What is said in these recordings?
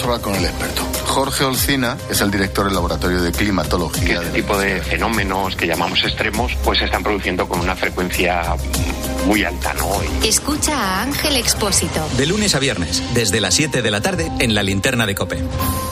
hablar con el experto. Jorge Olcina es el director del Laboratorio de Climatología. Este tipo de fenómenos que llamamos extremos, pues se están produciendo con una frecuencia muy alta, ¿no? Escucha a Ángel Expósito. De lunes a viernes, desde las 7 de la tarde, en la linterna de COPE.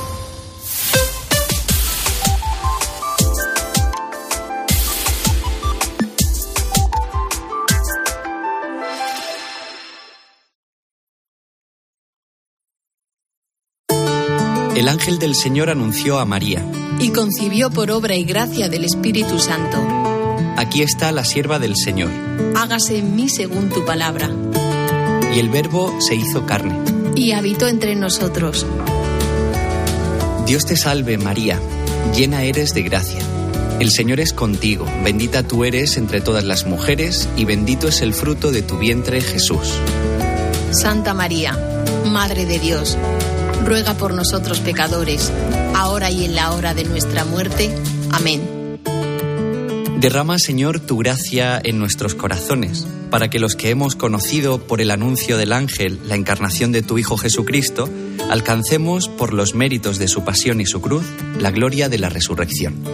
El ángel del Señor anunció a María. Y concibió por obra y gracia del Espíritu Santo. Aquí está la sierva del Señor. Hágase en mí según tu palabra. Y el Verbo se hizo carne. Y habitó entre nosotros. Dios te salve, María, llena eres de gracia. El Señor es contigo, bendita tú eres entre todas las mujeres, y bendito es el fruto de tu vientre, Jesús. Santa María, Madre de Dios, ruega por nosotros pecadores, ahora y en la hora de nuestra muerte. Amén. Derrama, Señor, tu gracia en nuestros corazones, para que los que hemos conocido por el anuncio del ángel la encarnación de tu Hijo Jesucristo, alcancemos, por los méritos de su pasión y su cruz, la gloria de la resurrección.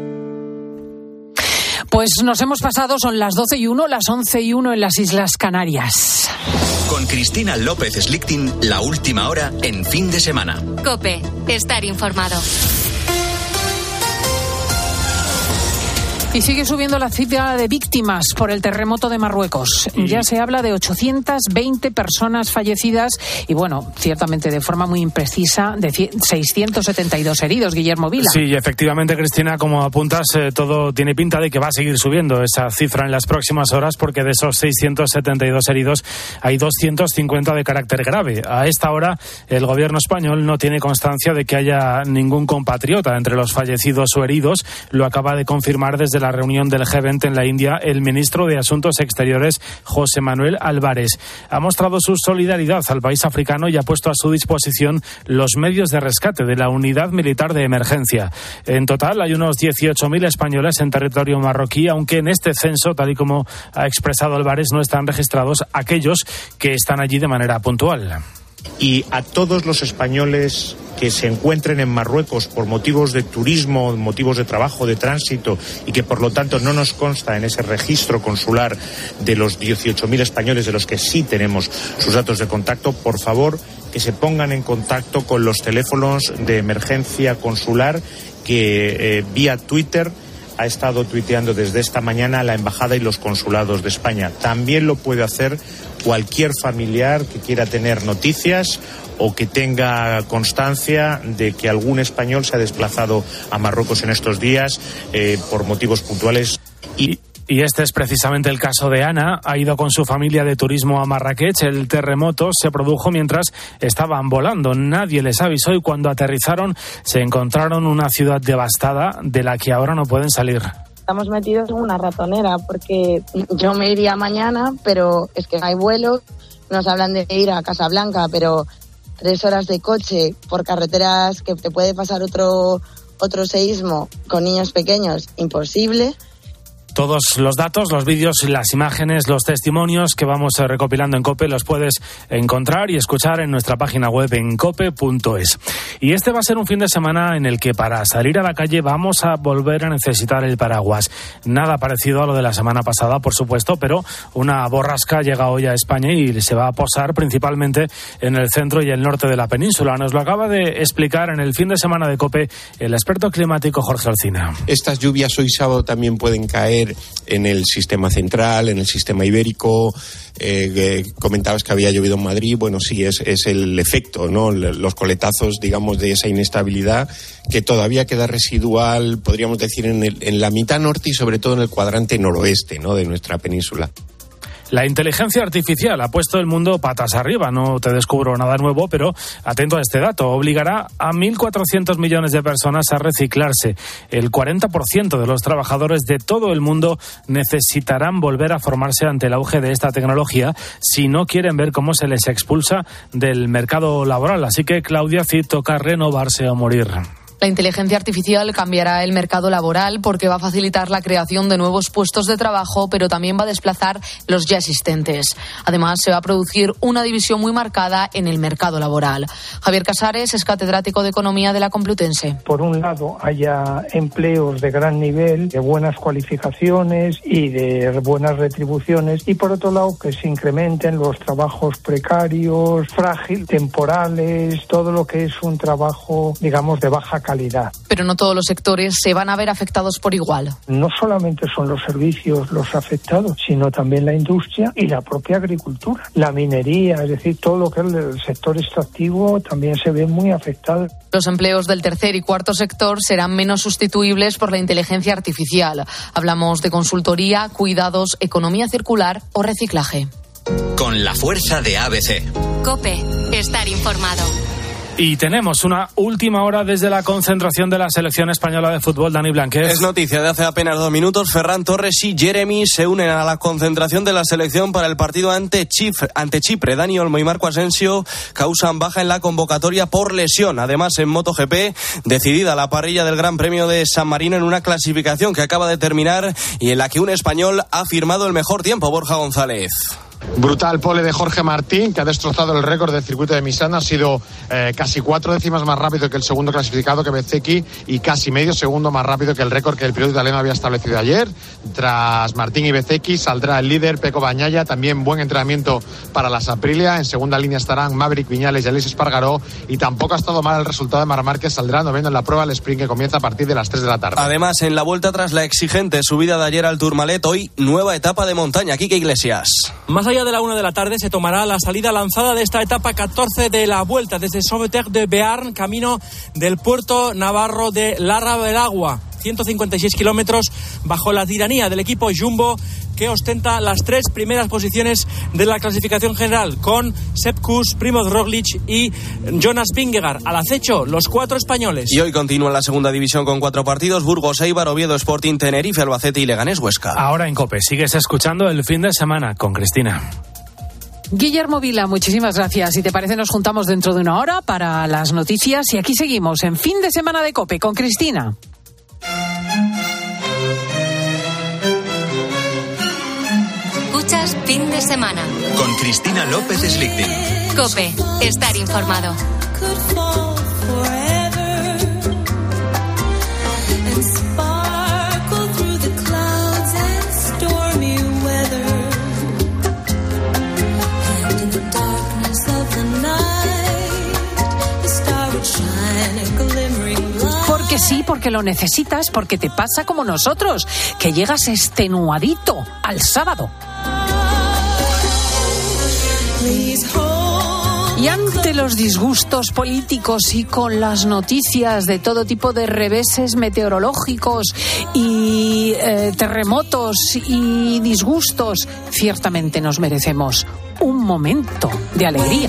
Pues nos hemos pasado, son las 12:01, las 11:01 en las Islas Canarias. Con Cristina López Slichting, la última hora en fin de semana. COPE, estar informado. Y sigue subiendo la cifra de víctimas por el terremoto de Marruecos. Ya se habla de 820 personas fallecidas y, bueno, ciertamente de forma muy imprecisa, de 672 heridos. Guillermo Vila. Sí, efectivamente, Cristina, como apuntas, todo tiene pinta de que va a seguir subiendo esa cifra en las próximas horas, porque de esos 672 heridos hay 250 de carácter grave. A esta hora, el gobierno español no tiene constancia de que haya ningún compatriota entre los fallecidos o heridos. Lo acaba de confirmar desde la reunión del G20 en la India el ministro de Asuntos Exteriores, José Manuel Álvarez. Ha mostrado su solidaridad al país africano y ha puesto a su disposición los medios de rescate de la unidad militar de emergencia. En total hay unos 18.000 españoles en territorio marroquí, aunque en este censo, tal y como ha expresado Álvarez, no están registrados aquellos que están allí de manera puntual. Y a todos los españoles que se encuentren en Marruecos por motivos de turismo, motivos de trabajo, de tránsito, y que por lo tanto no nos consta en ese registro consular de los 18.000 españoles de los que sí tenemos sus datos de contacto, por favor que se pongan en contacto con los teléfonos de emergencia consular que vía Twitter ha estado tuiteando desde esta mañana la Embajada y los consulados de España. También lo puede hacer cualquier familiar que quiera tener noticias o que tenga constancia de que algún español se ha desplazado a Marruecos en estos días por motivos puntuales. Y este es precisamente el caso de Ana. Ha ido con su familia de turismo a Marrakech. El terremoto se produjo mientras estaban volando. Nadie les avisó y cuando aterrizaron se encontraron una ciudad devastada de la que ahora no pueden salir. Estamos metidos en una ratonera porque yo me iría mañana, pero es que no hay vuelo. Nos hablan de ir a Casablanca, pero 3 horas de coche por carreteras que te puede pasar otro seísmo con niños pequeños, imposible. Todos los datos, los vídeos, las imágenes, los testimonios que vamos recopilando en COPE los puedes encontrar y escuchar en nuestra página web en cope.es. Y este va a ser un fin de semana en el que para salir a la calle vamos a volver a necesitar el paraguas. Nada parecido a lo de la semana pasada, por supuesto, pero una borrasca llega hoy a España y se va a posar principalmente en el centro y el norte de la península. Nos lo acaba de explicar en el fin de semana de COPE el experto climático Jorge Olcina. Estas lluvias hoy sábado también pueden caer en el sistema central, en el sistema ibérico. Comentabas que había llovido en Madrid. Bueno, sí, es el efecto, ¿no? Los coletazos, digamos, de esa inestabilidad que todavía queda residual, podríamos decir, en la mitad norte y sobre todo en el cuadrante noroeste, ¿no?, de nuestra península. La inteligencia artificial ha puesto el mundo patas arriba. No te descubro nada nuevo, pero atento a este dato. Obligará a 1.400 millones de personas a reciclarse. El 40% de los trabajadores de todo el mundo necesitarán volver a formarse ante el auge de esta tecnología si no quieren ver cómo se les expulsa del mercado laboral. Así que, Claudia Cid, toca renovarse o morir. La inteligencia artificial cambiará el mercado laboral porque va a facilitar la creación de nuevos puestos de trabajo, pero también va a desplazar los ya existentes. Además, se va a producir una división muy marcada en el mercado laboral. Javier Casares es catedrático de Economía de la Complutense. Por un lado, haya empleos de gran nivel, de buenas cualificaciones y de buenas retribuciones, y por otro lado, que se incrementen los trabajos precarios, frágiles, temporales, todo lo que es un trabajo, digamos, de baja calidad. Pero no todos los sectores se van a ver afectados por igual. No solamente son los servicios los afectados, sino también la industria y la propia agricultura. La minería, es decir, todo lo que es el sector extractivo también se ve muy afectado. Los empleos del tercer y cuarto sector serán menos sustituibles por la inteligencia artificial. Hablamos de consultoría, cuidados, economía circular o reciclaje. Con la fuerza de ABC. COPE. Estar informado. Y tenemos una última hora desde la concentración de la selección española de fútbol. Dani Blanquez. Es noticia de hace apenas 2 minutos. Ferran Torres y Jeremy se unen a la concentración de la selección para el partido ante Chipre. Dani Olmo y Marco Asensio causan baja en la convocatoria por lesión. Además, en MotoGP, decidida la parrilla del Gran Premio de San Marino en una clasificación que acaba de terminar y en la que un español ha firmado el mejor tiempo, Borja González. Brutal pole de Jorge Martín, que ha destrozado el récord del circuito de Misano. Ha sido casi 4 décimas más rápido que el segundo clasificado, que Bezzecchi, y casi medio segundo más rápido que el récord que el piloto italiano había establecido ayer. Tras Martín y Bezzecchi saldrá el líder Pecco Bagnaia. También buen entrenamiento para las Aprilia. En segunda línea estarán Maverick Viñales y Aleix Espargaró. Y tampoco ha estado mal el resultado de Marc Márquez. Saldrá noveno en la prueba, el sprint, que comienza a partir de las 3 de la tarde. Además, en la vuelta tras la exigente subida de ayer al Tourmalet, hoy nueva etapa de montaña. Quique Iglesias. Más allá de la 1 de la tarde se tomará la salida lanzada de esta etapa 14 de la Vuelta desde Sauveterre de Béarn, camino del puerto navarro de Larra del Agua. 156 kilómetros bajo la tiranía del equipo Jumbo, que ostenta las 3 primeras posiciones de la clasificación general, con Sepp Kuss, Primoz Roglic y Jonas Vingegaard. Al acecho, los 4 españoles. Y hoy continúa la segunda división con 4 partidos: Burgos, Eibar, Oviedo, Sporting, Tenerife, Albacete y Leganés, Huesca. Ahora en COPE sigues escuchando el fin de semana con Cristina. Guillermo Vila, muchísimas gracias. Si te parece, nos juntamos dentro de una hora para las noticias y aquí seguimos en Fin de Semana de COPE con Cristina. Escuchas Fin de Semana con Cristina López Slichting. COPE. Estar informado. Porque sí, porque lo necesitas, porque te pasa como nosotros, que llegas extenuadito al sábado. Y ante los disgustos políticos y con las noticias de todo tipo de reveses meteorológicos y terremotos y disgustos, ciertamente nos merecemos un momento de alegría.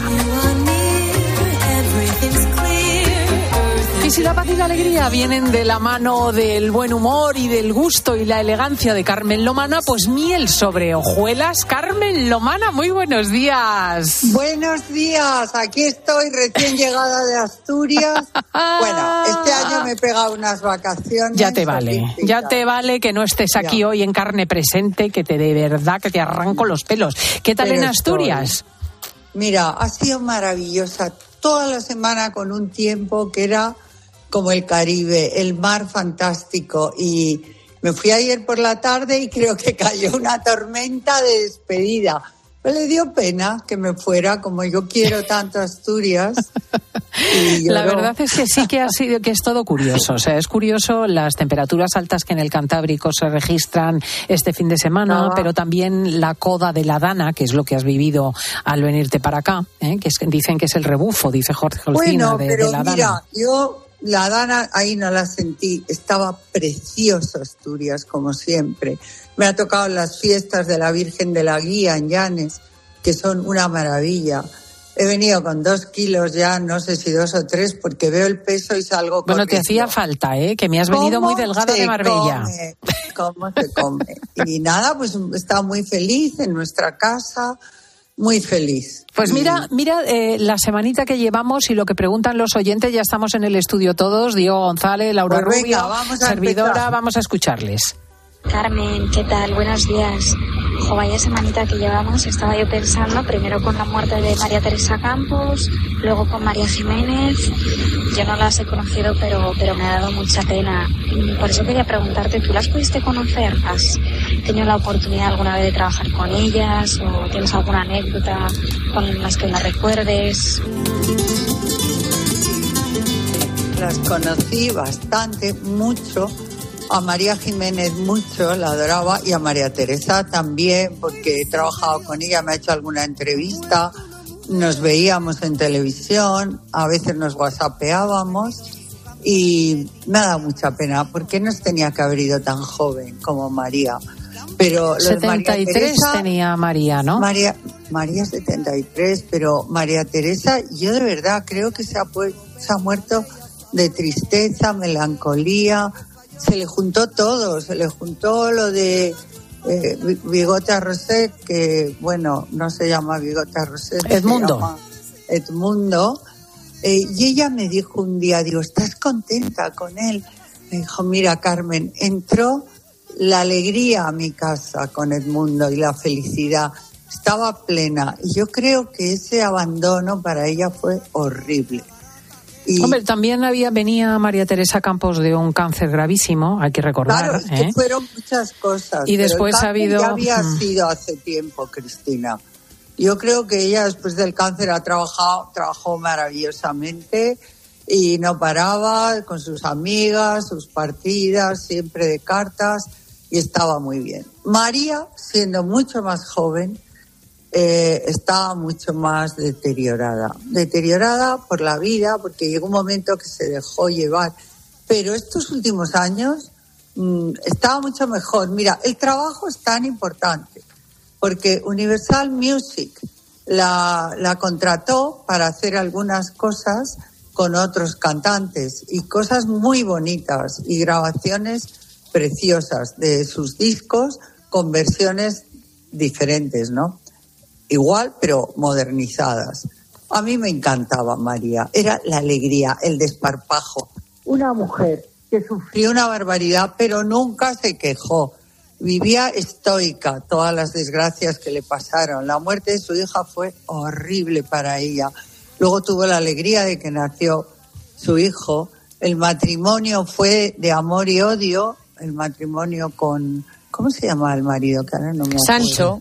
Y si la paz y la alegría vienen de la mano del buen humor y del gusto y la elegancia de Carmen Lomana, pues miel sobre hojuelas. Carmen Lomana, muy buenos días. Buenos días, aquí estoy recién llegada de Asturias. Bueno, este año me he pegado unas vacaciones. Ya te vale que no estés aquí hoy en carne presente, que de verdad que te arranco los pelos. ¿Qué tal en Asturias? Mira, ha sido maravillosa toda la semana, con un tiempo que era como el Caribe, el mar fantástico, y me fui ayer por la tarde y creo que cayó una tormenta de despedida. Pues le dio pena que me fuera, como yo quiero tanto Asturias. La verdad es que sí que es todo curioso. O sea, es curioso las temperaturas altas que en el Cantábrico se registran este fin de semana, pero también la coda de la Dana, que es lo que has vivido al venirte para acá, dicen que es el rebufo, dice Jorge Olcina, de la Dana. Mira, yo la Dana ahí no la sentí, estaba precioso Asturias, como siempre. Me ha tocado las fiestas de la Virgen de la Guía en Llanes, que son una maravilla. He venido con 2 kilos ya, no sé si 2 o 3, porque veo el peso y salgo corriendo. Bueno, te hacía falta, que me has venido muy delgada de Marbella. ¿Cómo se come? Y nada, pues he estado muy feliz en nuestra casa, muy feliz. Pues mira, la semanita que llevamos y lo que preguntan los oyentes, ya estamos en el estudio todos, Diego González, Laura Pues venga, Rubio, servidora, empezar. vamos a escucharles. Carmen, ¿qué tal? Buenos días. Vaya semanita que llevamos, estaba yo pensando, primero con la muerte de María Teresa Campos, luego con María Jiménez. Yo no las he conocido, pero me ha dado mucha pena. Por eso quería preguntarte, ¿tú las pudiste conocer? ¿Has tenido la oportunidad alguna vez de trabajar con ellas? ¿O tienes alguna anécdota con las que las recuerdes? Las conocí bastante, mucho. A María Jiménez mucho, la adoraba, y a María Teresa también, porque he trabajado con ella, me ha hecho alguna entrevista, nos veíamos en televisión, a veces nos whatsappeábamos, y me ha dado mucha pena, porque no tenía que haber ido tan joven como María. Pero 73 Teresa, tenía María, ¿no? María 73, pero María Teresa, yo de verdad creo que se ha muerto de tristeza, melancolía. Se le juntó todo, se le juntó lo de Bigote Roset, que bueno, no se llama Bigote Roset, Edmundo. Se llama Edmundo. Y ella me dijo un día, digo, ¿estás contenta con él? Me dijo, mira, Carmen, entró la alegría a mi casa con Edmundo y la felicidad. Estaba plena. Y yo creo que ese abandono para ella fue horrible. Hombre, también venía María Teresa Campos de un cáncer gravísimo, hay que recordar. Claro, es que fueron muchas cosas. Y después ha habido... Ya había sido hace tiempo, Cristina. Yo creo que ella después del cáncer trabajó maravillosamente y no paraba con sus amigas, sus partidas, siempre de cartas, y estaba muy bien. María, siendo mucho más joven, estaba mucho más deteriorada por la vida, porque llegó un momento que se dejó llevar, pero estos últimos años estaba mucho mejor. Mira, el trabajo es tan importante porque Universal Music la contrató para hacer algunas cosas con otros cantantes y cosas muy bonitas y grabaciones preciosas de sus discos con versiones diferentes, ¿no? Igual, pero modernizadas. A mí me encantaba María. Era la alegría, el desparpajo. Una mujer que sufrió una barbaridad, pero nunca se quejó. Vivía estoica todas las desgracias que le pasaron. La muerte de su hija fue horrible para ella. Luego tuvo la alegría de que nació su hijo. El matrimonio fue de amor y odio. El matrimonio con... ¿Cómo se llama el marido? Que ahora no me acuerdo.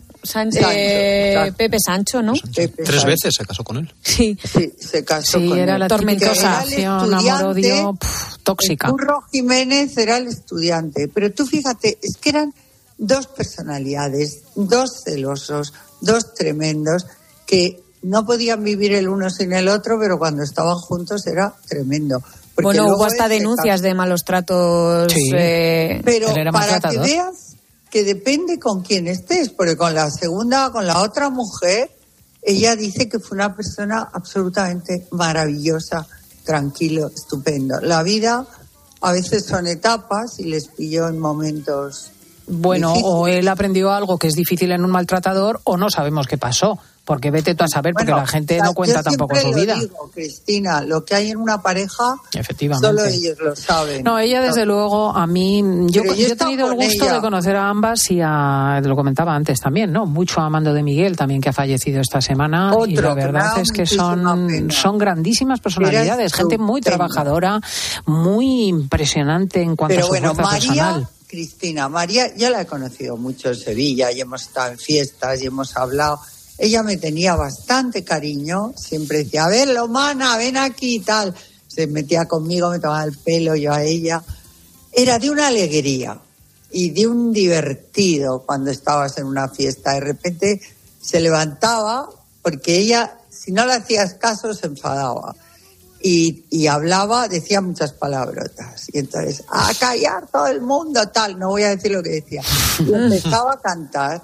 Pepe Sancho, ¿no? Pepe 3 veces se casó con él. Sí, se casó con él. Sí, era la tormentosa relación, amor-odio, tóxica. Curro Jiménez era el estudiante, pero tú fíjate, es que eran 2 personalidades, 2 celosos, 2 tremendos, que no podían vivir el uno sin el otro, pero cuando estaban juntos era tremendo. Porque bueno, hubo hasta denuncias de malos tratos. Sí, pero para que veas que depende con quién estés, porque con la otra mujer, ella dice que fue una persona absolutamente maravillosa, tranquilo, estupendo. La vida a veces son etapas y les pilló en momentos bueno, difíciles. O él aprendió algo que es difícil en un maltratador, o no sabemos qué pasó. Porque vete tú a saber, porque la gente no cuenta tampoco su vida. Yo digo, Cristina, lo que hay en una pareja, efectivamente, solo ellos lo saben. No, ella desde luego, a mí, yo he tenido el gusto de conocer a ambas y lo comentaba antes también, ¿no? Mucho a Amando de Miguel también, que ha fallecido esta semana. Y la verdad es que son grandísimas personalidades, gente muy trabajadora, muy impresionante en cuanto a su fuerza personal. Cristina, María, yo la he conocido mucho en Sevilla y hemos estado en fiestas y hemos hablado. Ella me tenía bastante cariño, siempre decía, a ver, Lomana, ven aquí y tal. Se metía conmigo, me tomaba el pelo, yo a ella. Era de una alegría y de un divertido cuando estabas en una fiesta. De repente se levantaba, porque ella, si no le hacías caso, se enfadaba. Y hablaba, decía muchas palabrotas. Y entonces, a callar todo el mundo, tal, no voy a decir lo que decía. Y empezaba a cantar.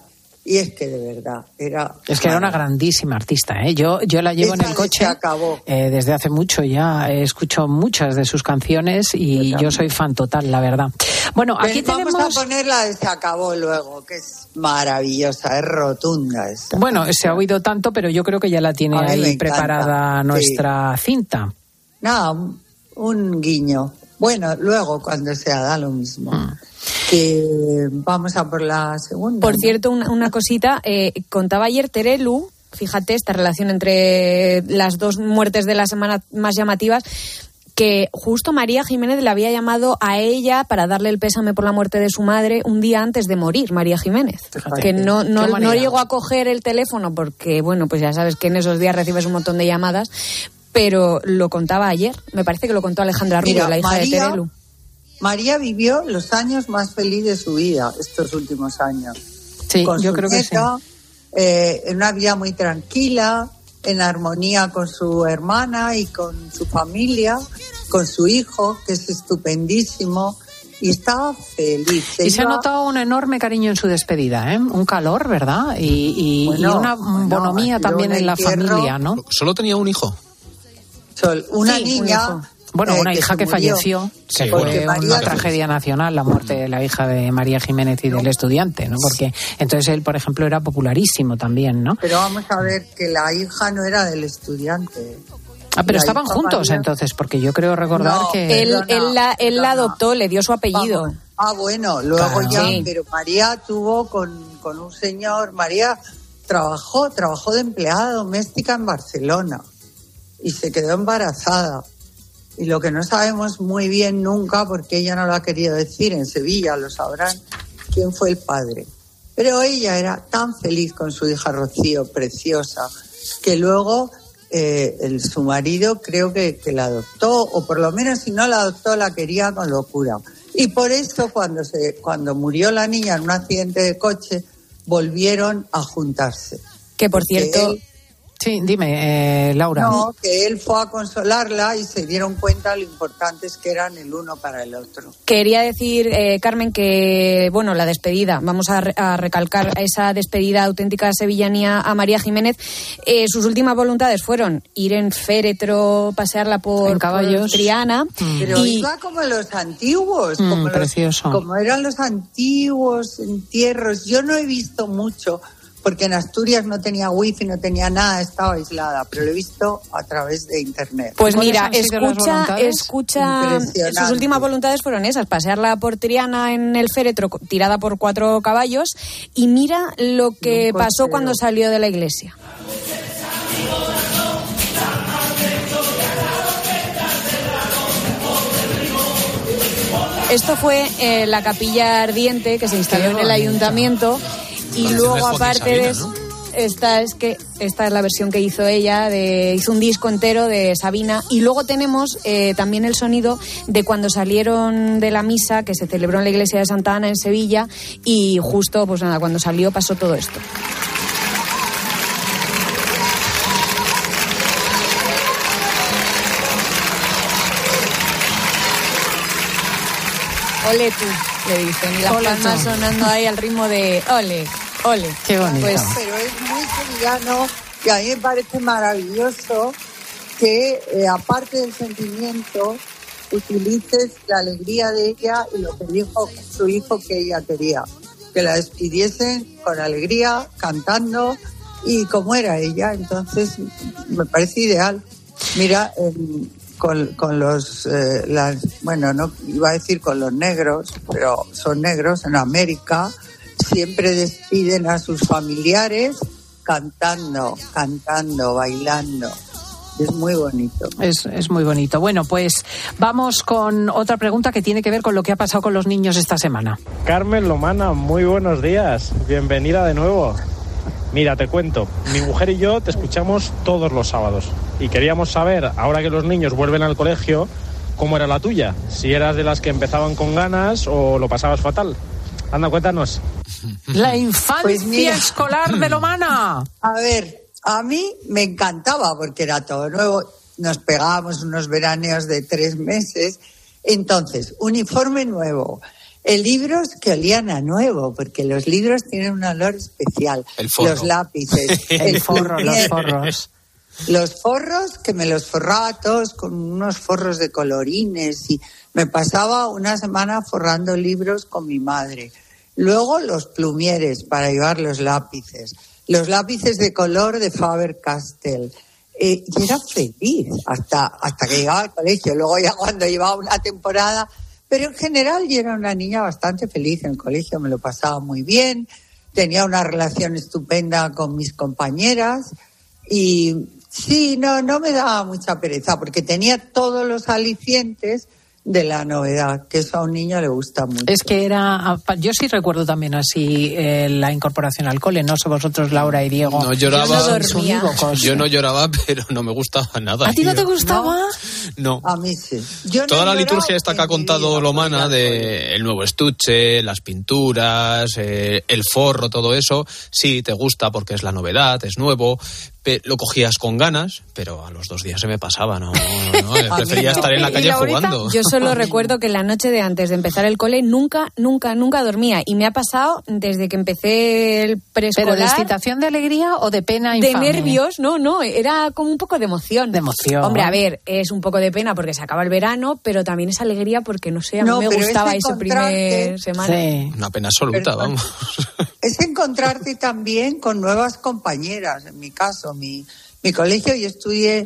Y es que de verdad era... Es que era una grandísima artista, ¿eh? Yo la llevo en el coche desde hace mucho ya. He escuchado muchas de sus canciones y yo soy fan total, la verdad. Bueno, aquí vamos a poner la de Se acabó luego, que es maravillosa, es rotunda esa. Bueno, se ha oído tanto, pero yo creo que ya la tiene ahí preparada nuestra cinta. No, un guiño. Bueno, luego cuando sea, da lo mismo. Que vamos a por la segunda. Por cierto, una cosita, contaba ayer Terelu, fíjate, esta relación entre las dos muertes de la semana más llamativas, que justo María Jiménez le había llamado a ella para darle el pésame por la muerte de su madre un día antes de morir, María Jiménez. Fíjate, que no llegó a coger el teléfono porque, bueno, pues ya sabes que en esos días recibes un montón de llamadas, pero lo contaba ayer. Me parece que lo contó Alejandra Rubio, la hija de Terelu. María vivió los años más felices de su vida, estos últimos años. Sí, yo creo que sí. En una vida muy tranquila, en armonía con su hermana y con su familia, con su hijo, que es estupendísimo, y estaba feliz. Se ha notado un enorme cariño en su despedida, ¿eh? Un calor, ¿verdad? Y una bonomía también en la familia, ¿no? Solo tenía un hijo. Una niña... Bueno, una hija que falleció, que fue una tragedia nacional, la muerte de la hija de María Jiménez y del estudiante, ¿no? Porque entonces él, por ejemplo, era popularísimo también, ¿no? Pero vamos a ver que la hija no era del estudiante. Pero estaban juntos entonces, porque yo creo recordar que... Él la adoptó, le dio su apellido. Bueno, luego ya, pero María tuvo con un señor, María trabajó de empleada doméstica en Barcelona y se quedó embarazada. Y lo que no sabemos muy bien nunca, porque ella no lo ha querido decir, en Sevilla lo sabrán, quién fue el padre. Pero ella era tan feliz con su hija Rocío, preciosa, que luego su marido creo que la adoptó, o por lo menos si no la adoptó, la quería con locura. Y por eso cuando murió la niña en un accidente de coche, volvieron a juntarse. Que por cierto... Sí, dime, Laura. No, que él fue a consolarla y se dieron cuenta lo importantes que eran el uno para el otro. Quería decir, Carmen, que, bueno, la despedida, vamos a recalcar esa despedida auténtica sevillanía a María Jiménez. Sus últimas voluntades fueron ir en féretro, pasearla por Triana. Pero iba como los antiguos, como eran los antiguos entierros. Yo no he visto mucho, porque en Asturias no tenía wifi, no tenía nada, estaba aislada, pero lo he visto a través de internet. Pues mira, escucha, sus últimas voluntades fueron esas, pasearla por Triana en el féretro, tirada por 4 caballos, y mira lo que pasó cuando salió de la iglesia. Esto fue la capilla ardiente que se instaló en el ayuntamiento. Y luego, aparte de eso, esta es la versión que hizo ella, hizo un disco entero de Sabina. Y luego tenemos también el sonido de cuando salieron de la misa que se celebró en la iglesia de Santa Ana en Sevilla. Y justo, pues nada, cuando salió pasó todo esto. Ole tú, le dicen. Y las palmas sonando ahí al ritmo de ole, ole. Qué bonito. Pues, pero es muy sevillano y a mí me parece maravilloso que, aparte del sentimiento, utilices la alegría de ella y lo que dijo su hijo que ella quería. Que la despidiesen con alegría, cantando y como era ella. Entonces, me parece ideal. Mira, con los, bueno, no iba a decir con los negros, pero son negros en América, siempre despiden a sus familiares cantando, bailando. Es muy bonito. Es muy bonito. Bueno, pues vamos con otra pregunta que tiene que ver con lo que ha pasado con los niños esta semana. Carmen Lomana, muy buenos días. Bienvenida de nuevo. Mira, te cuento, mi mujer y yo te escuchamos todos los sábados y queríamos saber, ahora que los niños vuelven al colegio, cómo era la tuya, si eras de las que empezaban con ganas o lo pasabas fatal. Anda, cuéntanos. La infancia escolar de Lomana. A ver, a mí me encantaba porque era todo nuevo, nos pegábamos unos veraneos de 3 meses, entonces, uniforme nuevo, Libros que olían a nuevo, porque los libros tienen un olor especial. El forro. Los lápices. Los forros. Los forros, que me los forraba todos con unos forros de colorines y me pasaba una semana forrando libros con mi madre. Luego los plumieres para llevar los lápices de color de Faber-Castell. Y era feliz hasta que llegaba al colegio. Luego ya cuando llevaba una temporada... Pero en general yo era una niña bastante feliz en el colegio, me lo pasaba muy bien, tenía una relación estupenda con mis compañeras y sí, no me daba mucha pereza porque tenía todos los alicientes de la novedad, que eso a un niño le gusta mucho. Es que yo sí recuerdo también así la incorporación al cole, no sé vosotros, Laura y Diego. No lloraba, yo no lloraba, pero no me gustaba nada. ¿A ti no te gustaba? No. A mí sí. Toda la liturgia esta que ha contado Lomana de el nuevo estuche, las pinturas, el forro, todo eso, sí, te gusta porque es la novedad, es nuevo, lo cogías con ganas, pero a los 2 días se me pasaba, no prefería estar en la calle jugando. Yo solo recuerdo que la noche de antes de empezar el cole nunca dormía y me ha pasado desde que empecé el preescolar. ¿Pero de excitación, de alegría o de pena infame? De nervios, no, era como un poco de emoción. De emoción. Hombre, a ver, es un poco de pena porque se acaba el verano, pero también es alegría porque, no sé, a mí me gustaba ese primer semana. Sí. Una pena absoluta, vamos. Es encontrarte también con nuevas compañeras, en mi caso. Mi colegio, yo estudié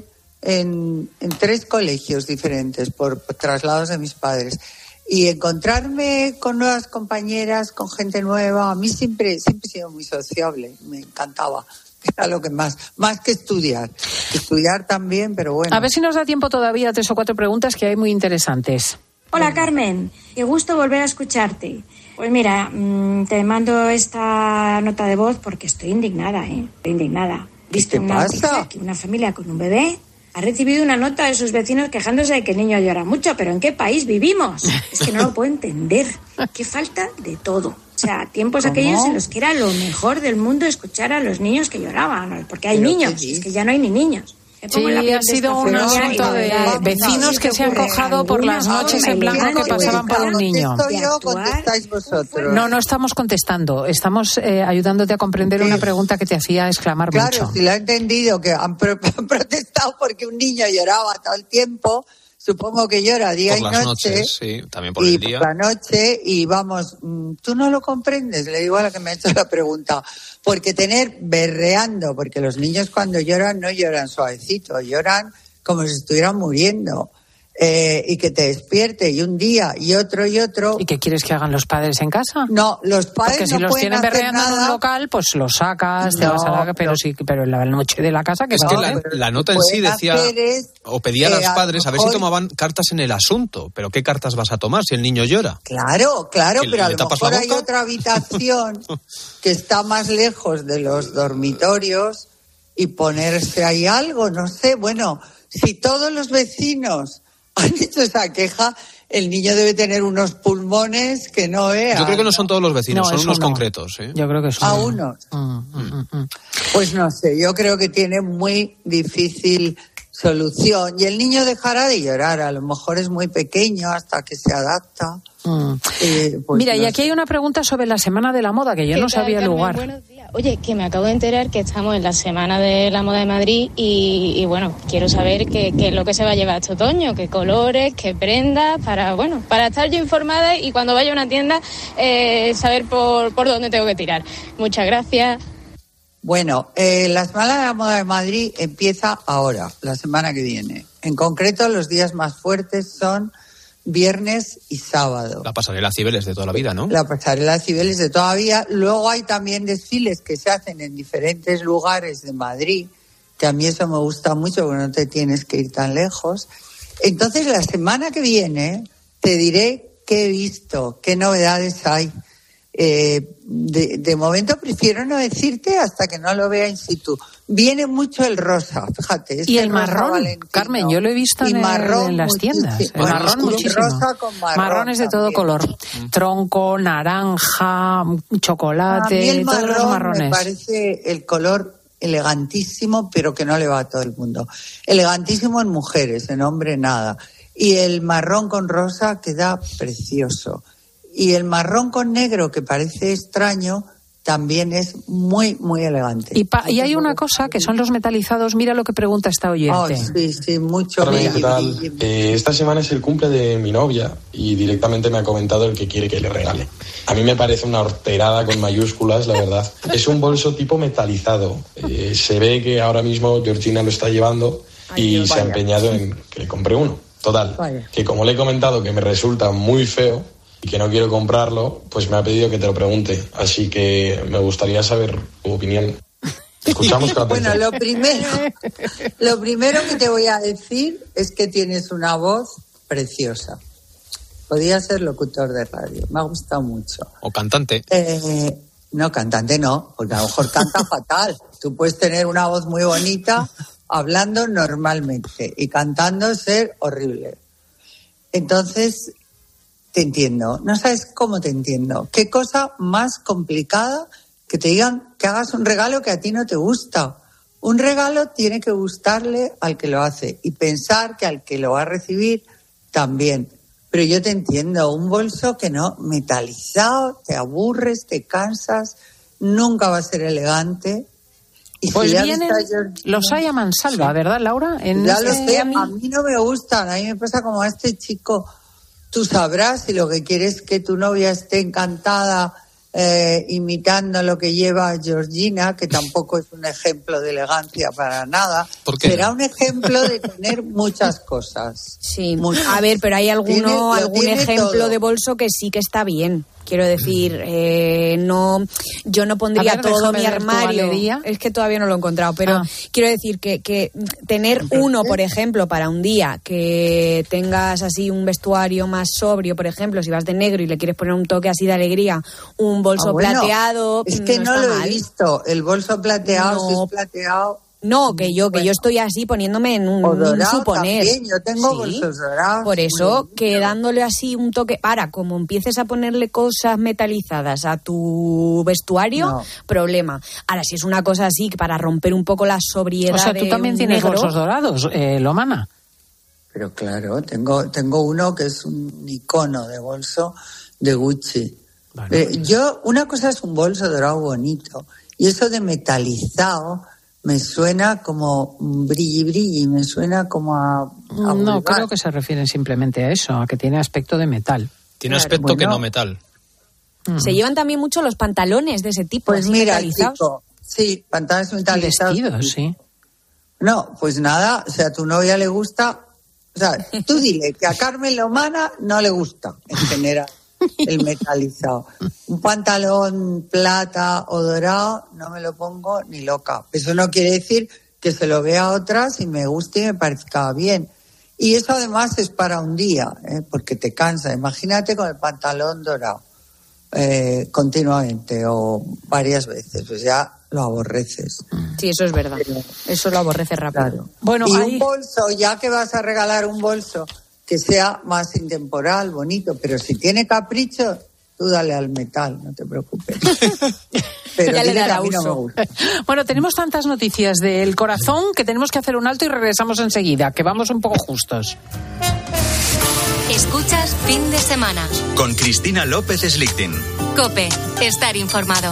en 3 colegios diferentes por traslados de mis padres. Y encontrarme con nuevas compañeras, con gente nueva, a mí siempre he sido muy sociable, me encantaba. Era lo que más que estudiar. Estudiar también, pero bueno. A ver si nos da tiempo todavía 3 o 4 preguntas que hay muy interesantes. Hola Carmen, qué gusto volver a escucharte. Pues mira, te mando esta nota de voz porque estoy indignada, Estoy indignada. ¿Qué pasa? Que una familia con un bebé ha recibido una nota de sus vecinos quejándose de que el niño llora mucho. ¿Pero en qué país vivimos? Es que no lo puedo entender. Qué falta de todo. O sea, tiempos aquellos en los que era lo mejor del mundo escuchar a los niños que lloraban. Porque hay niños, es que ya no hay ni niños. Sí, ha sido un asunto de vecinos que se han cojado por las noches en blanco que pasaban por un niño. ¿Contestáis vosotros? No estamos contestando. Estamos ayudándote a comprender una pregunta que te hacía exclamar mucho. Claro, si lo he entendido, que han protestado porque un niño lloraba todo el tiempo. Supongo que llora día y noche. Por las noches, sí, también por el día. Por la noche, y vamos, tú no lo comprendes, le digo a la que me ha hecho la pregunta. Porque berreando, porque los niños cuando lloran no lloran suavecito, lloran como si estuvieran muriendo. Y que te despierte, y un día, y otro. ¿Y qué quieres que hagan los padres en casa? No, los padres porque si no los tienen berreando nada. en un local, pues los sacas, te vas a la... Pero en la noche de la casa... Es que la nota en sí decía, o pedía a los padres a ver si tomaban cartas en el asunto. ¿Pero qué cartas vas a tomar si el niño llora? Claro, pero a lo mejor hay otra habitación que está más lejos de los dormitorios y ponerse ahí algo, no sé. Bueno, si todos los vecinos han hecho esa queja, el niño debe tener unos pulmones que no vean. Yo creo que no son todos los vecinos, son unos concretos. Yo creo que son. A unos. Pues no sé, yo creo que tiene muy difícil solución. Y el niño dejará de llorar, a lo mejor es muy pequeño hasta que se adapta. Pues mira, y aquí hay una pregunta sobre la Semana de la Moda, que yo no sabía el lugar. Buenos días. Oye, que me acabo de enterar que estamos en la Semana de la Moda de Madrid y bueno, quiero saber qué es lo que se va a llevar este otoño, qué colores, qué prendas, para estar yo informada y cuando vaya a una tienda saber por dónde tengo que tirar. Muchas gracias. Bueno, la Semana de la Moda de Madrid empieza ahora, la semana que viene. En concreto, los días más fuertes son viernes y sábado. La pasarela Cibeles de toda la vida, ¿no? La pasarela Cibeles de toda la vida. Luego hay también desfiles que se hacen en diferentes lugares de Madrid, que a mí eso me gusta mucho porque no te tienes que ir tan lejos. Entonces, la semana que viene te diré qué he visto, qué novedades hay. De momento prefiero no decirte hasta que no lo vea in situ. Viene mucho el rosa, fíjate. Y el marrón, Carmen, yo lo he visto en las tiendas. El marrón muchísimo. Rosa con marrones de todo color. Tronco, naranja, chocolate, todos los marrones. Me parece el color elegantísimo, pero que no le va a todo el mundo. Elegantísimo en mujeres, en hombre nada. Y el marrón con rosa queda precioso. Y el marrón con negro, que parece extraño, también es muy, muy elegante. Y hay una cosa que son los metalizados. Mira lo que pregunta esta oyente. Sí, mucho. Carmen, ¿qué tal? Esta semana es el cumple de mi novia y directamente me ha comentado el que quiere que le regale. A mí me parece una horterada con mayúsculas, la verdad. Es un bolso tipo metalizado. Se ve que ahora mismo Georgina lo está llevando y se ha empeñado en que le compre uno. Total, que como le he comentado que me resulta muy feo y que no quiero comprarlo, pues me ha pedido que te lo pregunte. Así que me gustaría saber tu opinión. Escuchamos con atención. Bueno, lo primero que te voy a decir es que tienes una voz preciosa. Podía ser locutor de radio, me ha gustado mucho. O cantante. No, cantante no, porque a lo mejor canta fatal. Tú puedes tener una voz muy bonita hablando normalmente y cantando ser horrible. Entonces, te entiendo. No sabes cómo te entiendo. Qué cosa más complicada que te digan que hagas un regalo que a ti no te gusta. Un regalo tiene que gustarle al que lo hace y pensar que al que lo va a recibir también. Pero yo te entiendo, un bolso que no, metalizado, te aburres, te cansas, nunca va a ser elegante. Y pues si vienen los hay a mansalva, ¿verdad, Laura? Ya lo sé, a mí no me gustan, a mí me pasa como a este chico. Tú sabrás si lo que quieres es que tu novia esté encantada imitando lo que lleva Georgina, que tampoco es un ejemplo de elegancia para nada. Será un ejemplo de tener muchas cosas. Sí, a ver, pero hay algún ejemplo todo de bolso que sí que está bien. Quiero decir, yo no pondría todo mi armario. Es que todavía no lo he encontrado, pero quiero decir que tener uno, por ejemplo, para un día, que tengas así un vestuario más sobrio, por ejemplo, si vas de negro y le quieres poner un toque así de alegría, un bolso plateado. Es que no lo he visto. El bolso plateado, si es plateado. No, que yo estoy así poniéndome en un suponer. También, yo tengo bolsos dorados. Por eso, que dándole así un toque, como empieces a ponerle cosas metalizadas a tu vestuario, problema. Ahora, si es una cosa así, para romper un poco la sobriedad. O sea, tú también tienes bolsos dorados, Lomana. Pero claro, tengo uno que es un icono de bolso de Gucci. Una cosa es un bolso dorado bonito, y eso de metalizado me suena como brilli, me suena como a no, creo que se refieren simplemente a eso, a que tiene aspecto de metal. Tiene aspecto que no metal. Se llevan también mucho los pantalones de ese tipo, pues mira, metalizados. Chico, sí, pantalones metalizados. Y vestidos, sí. No, pues nada, o sea, a tu novia le gusta, o sea, tú dile que a Carmen Lomana no le gusta, en general. El metalizado. Un pantalón plata o dorado no me lo pongo ni loca. Eso no quiere decir que se lo vea a otras y me guste y me parezca bien. Y eso además es para un día, porque te cansa. Imagínate con el pantalón dorado continuamente o varias veces, pues ya lo aborreces. Sí, eso es verdad. Eso lo aborrece rápido. Claro. Bueno, y un bolso, ya que vas a regalar un bolso que sea más intemporal, bonito, pero si tiene capricho, tú dale al metal, no te preocupes. Pero ya le dará uso. No me gusta. Bueno, tenemos tantas noticias del corazón que tenemos que hacer un alto y regresamos enseguida, que vamos un poco justos. Escuchas Fin de Semana. Con Cristina López Slichting. COPE, estar informado.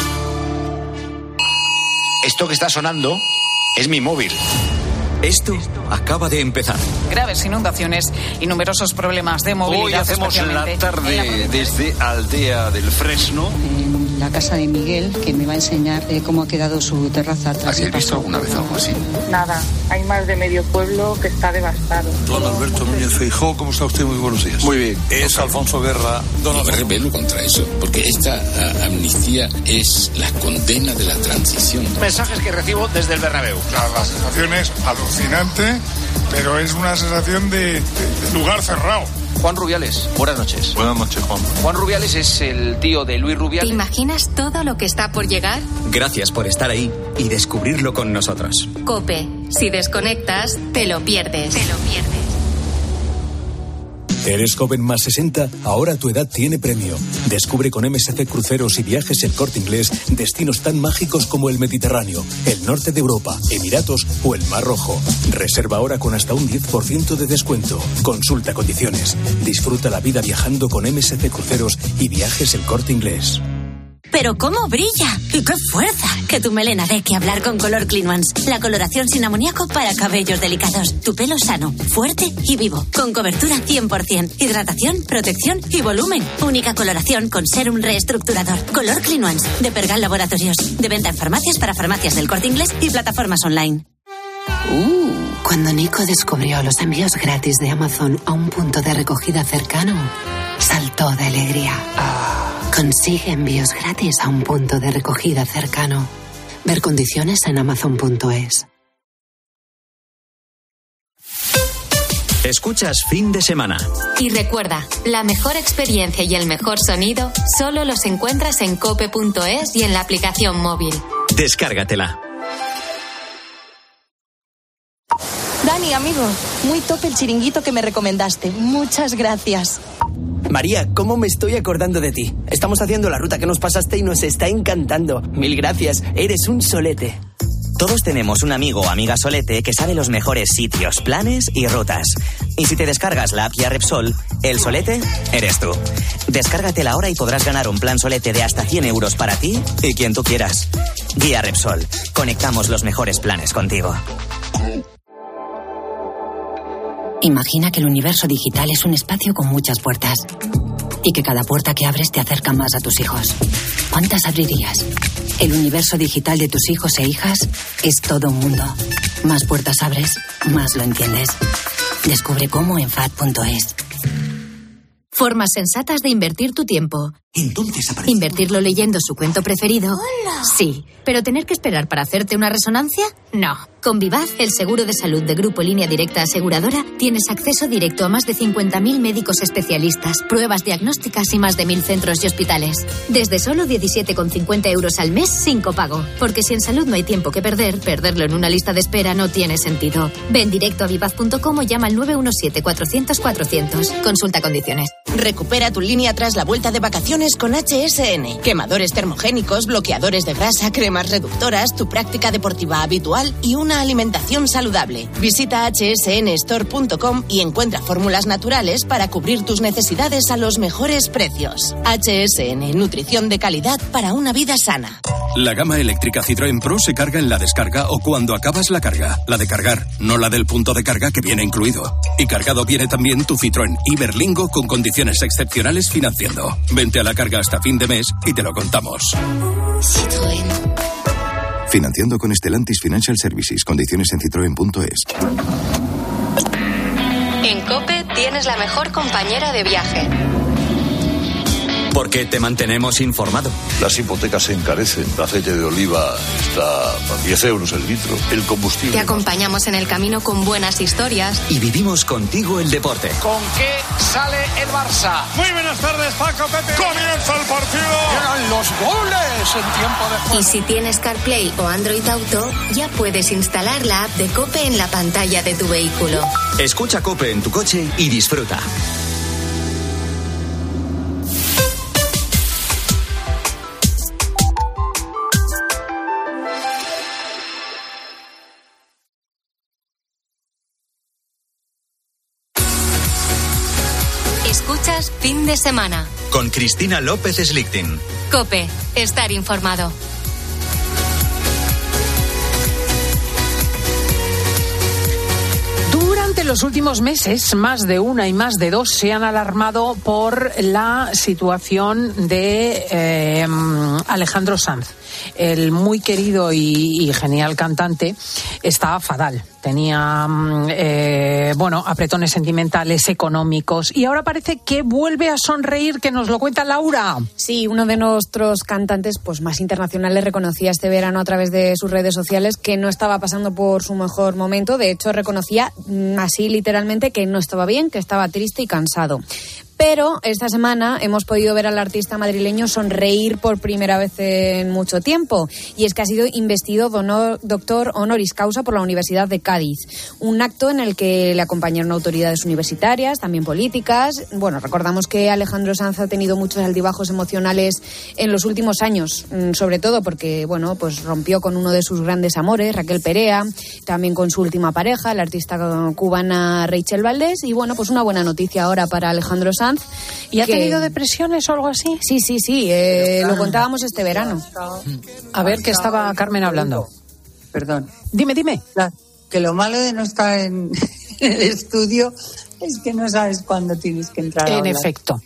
Esto que está sonando es mi móvil. Esto acaba de empezar. Graves inundaciones y numerosos problemas de movilidad. Hoy hacemos la tarde desde Aldea del Fresno. En la casa de Miguel, que me va a enseñar cómo ha quedado su terraza. ¿Has visto alguna vez algo así? Nada, hay más de medio pueblo que está devastado. Don Alberto Núñez Feijóo, ¿cómo está usted? Muy buenos días. Muy bien. Es Alfonso Guerra. Yo me rebelo contra eso, porque esta amnistía es la condena de la transición. Mensajes que recibo desde el Bernabéu. La sensación es alucinante, pero es una sensación de lugar cerrado. Juan Rubiales, buenas noches. Buenas noches, Juan. Juan Rubiales es el tío de Luis Rubiales. ¿Te imaginas todo lo que está por llegar? Gracias por estar ahí y descubrirlo con nosotros. COPE, si desconectas, te lo pierdes. ¿Eres joven más 60? Ahora tu edad tiene premio. Descubre con MSC Cruceros y Viajes El Corte Inglés destinos tan mágicos como el Mediterráneo, el norte de Europa, Emiratos o el Mar Rojo. Reserva ahora con hasta un 10% de descuento. Consulta condiciones. Disfruta la vida viajando con MSC Cruceros y Viajes El Corte Inglés. ¡Pero cómo brilla! ¡Y qué fuerza! Que tu melena dé que hablar con Color Clean Ones. La coloración sin amoníaco para cabellos delicados. Tu pelo sano, fuerte y vivo. Con cobertura 100%. Hidratación, protección y volumen. Única coloración con sérum reestructurador. Color Clean Ones. De Pergal Laboratorios. De venta en farmacias para farmacias del Corte Inglés y plataformas online. Cuando Nico descubrió los envíos gratis de Amazon a un punto de recogida cercano, saltó de alegría. Consigue envíos gratis a un punto de recogida cercano. Ver condiciones en Amazon.es. Escuchas Fin de Semana. Y recuerda, la mejor experiencia y el mejor sonido solo los encuentras en cope.es y en la aplicación móvil. Descárgatela. Dani, amigo, muy top el chiringuito que me recomendaste. Muchas gracias. María, ¿cómo me estoy acordando de ti? Estamos haciendo la ruta que nos pasaste y nos está encantando. Mil gracias, eres un solete. Todos tenemos un amigo o amiga solete que sabe los mejores sitios, planes y rutas. Y si te descargas la app Guía Repsol, el solete eres tú. Descárgatela ahora y podrás ganar un plan solete de hasta 100 euros para ti y quien tú quieras. Guía Repsol. Conectamos los mejores planes contigo. Imagina que el universo digital es un espacio con muchas puertas y que cada puerta que abres te acerca más a tus hijos. ¿Cuántas abrirías? El universo digital de tus hijos e hijas es todo un mundo. Más puertas abres, más lo entiendes. Descubre cómo en FAD.es. Formas sensatas de invertir tu tiempo. Entonces aparece... ¿Invertirlo leyendo su cuento preferido? ¡Hola! Sí. ¿Pero tener que esperar para hacerte una resonancia? No. Con Vivaz, el seguro de salud de Grupo Línea Directa Aseguradora, tienes acceso directo a más de 50.000 médicos especialistas, pruebas diagnósticas y más de 1.000 centros y hospitales. Desde solo 17,50 euros al mes sin copago. Porque si en salud no hay tiempo que perder, perderlo en una lista de espera no tiene sentido. Ven directo a vivaz.com o llama al 917-400-400. Consulta condiciones. Recupera tu línea tras la vuelta de vacaciones con HSN. Quemadores termogénicos, bloqueadores de grasa, cremas reductoras, tu práctica deportiva habitual y una alimentación saludable. Visita hsnstore.com y encuentra fórmulas naturales para cubrir tus necesidades a los mejores precios. HSN, nutrición de calidad para una vida sana. La gama eléctrica Citroën Pro se carga en la descarga o cuando acabas la carga. La de cargar, no la del punto de carga que viene incluido. Y cargado viene también tu Citroën Iberlingo con condiciones excepcionales financiando. Vente a la carga hasta fin de mes y te lo contamos. Citroën. Financiando con Stellantis Financial Services. Condiciones en citroen.es. En COPE tienes la mejor compañera de viaje. Porque te mantenemos informado. Las hipotecas se encarecen. El aceite de oliva está a 10 euros el litro. El combustible... Te acompañamos en el camino con buenas historias. Y vivimos contigo el deporte. ¿Con qué sale el Barça? Muy buenas tardes, Paco, Pepe. ¡Comienza el partido! ¡Llegan los goles en tiempo de juego! Y si tienes CarPlay o Android Auto, ya puedes instalar la app de COPE en la pantalla de tu vehículo. Escucha COPE en tu coche y disfruta. Escuchas Fin de Semana. Con Cristina López Slichting. COPE. Estar informado. Durante los últimos meses, más de una y más de dos se han alarmado por la situación de Alejandro Sanz. El muy querido y genial cantante está fatal. Tenía, apretones sentimentales, económicos, y ahora parece que vuelve a sonreír, que nos lo cuenta Laura. Sí, uno de nuestros cantantes más internacionales reconocía este verano a través de sus redes sociales que no estaba pasando por su mejor momento. De hecho, reconocía así literalmente que no estaba bien, que estaba triste y cansado. Pero esta semana hemos podido ver al artista madrileño sonreír por primera vez en mucho tiempo. Y es que ha sido investido doctor honoris causa por la Universidad de Cádiz. Un acto en el que le acompañaron autoridades universitarias, también políticas. Bueno, recordamos que Alejandro Sanz ha tenido muchos altibajos emocionales en los últimos años, sobre todo porque, bueno, pues rompió con uno de sus grandes amores, Raquel Perea, también con su última pareja, la artista cubana Rachel Valdés. Y bueno, pues una buena noticia ahora para Alejandro Sanz. ¿Y ha tenido depresiones o algo así? Sí, lo contábamos este verano. A ver, que estaba Carmen hablando. Perdón. Dime. Que lo malo de no estar en el estudio es que no sabes cuándo tienes que entrar a hablar. En efecto.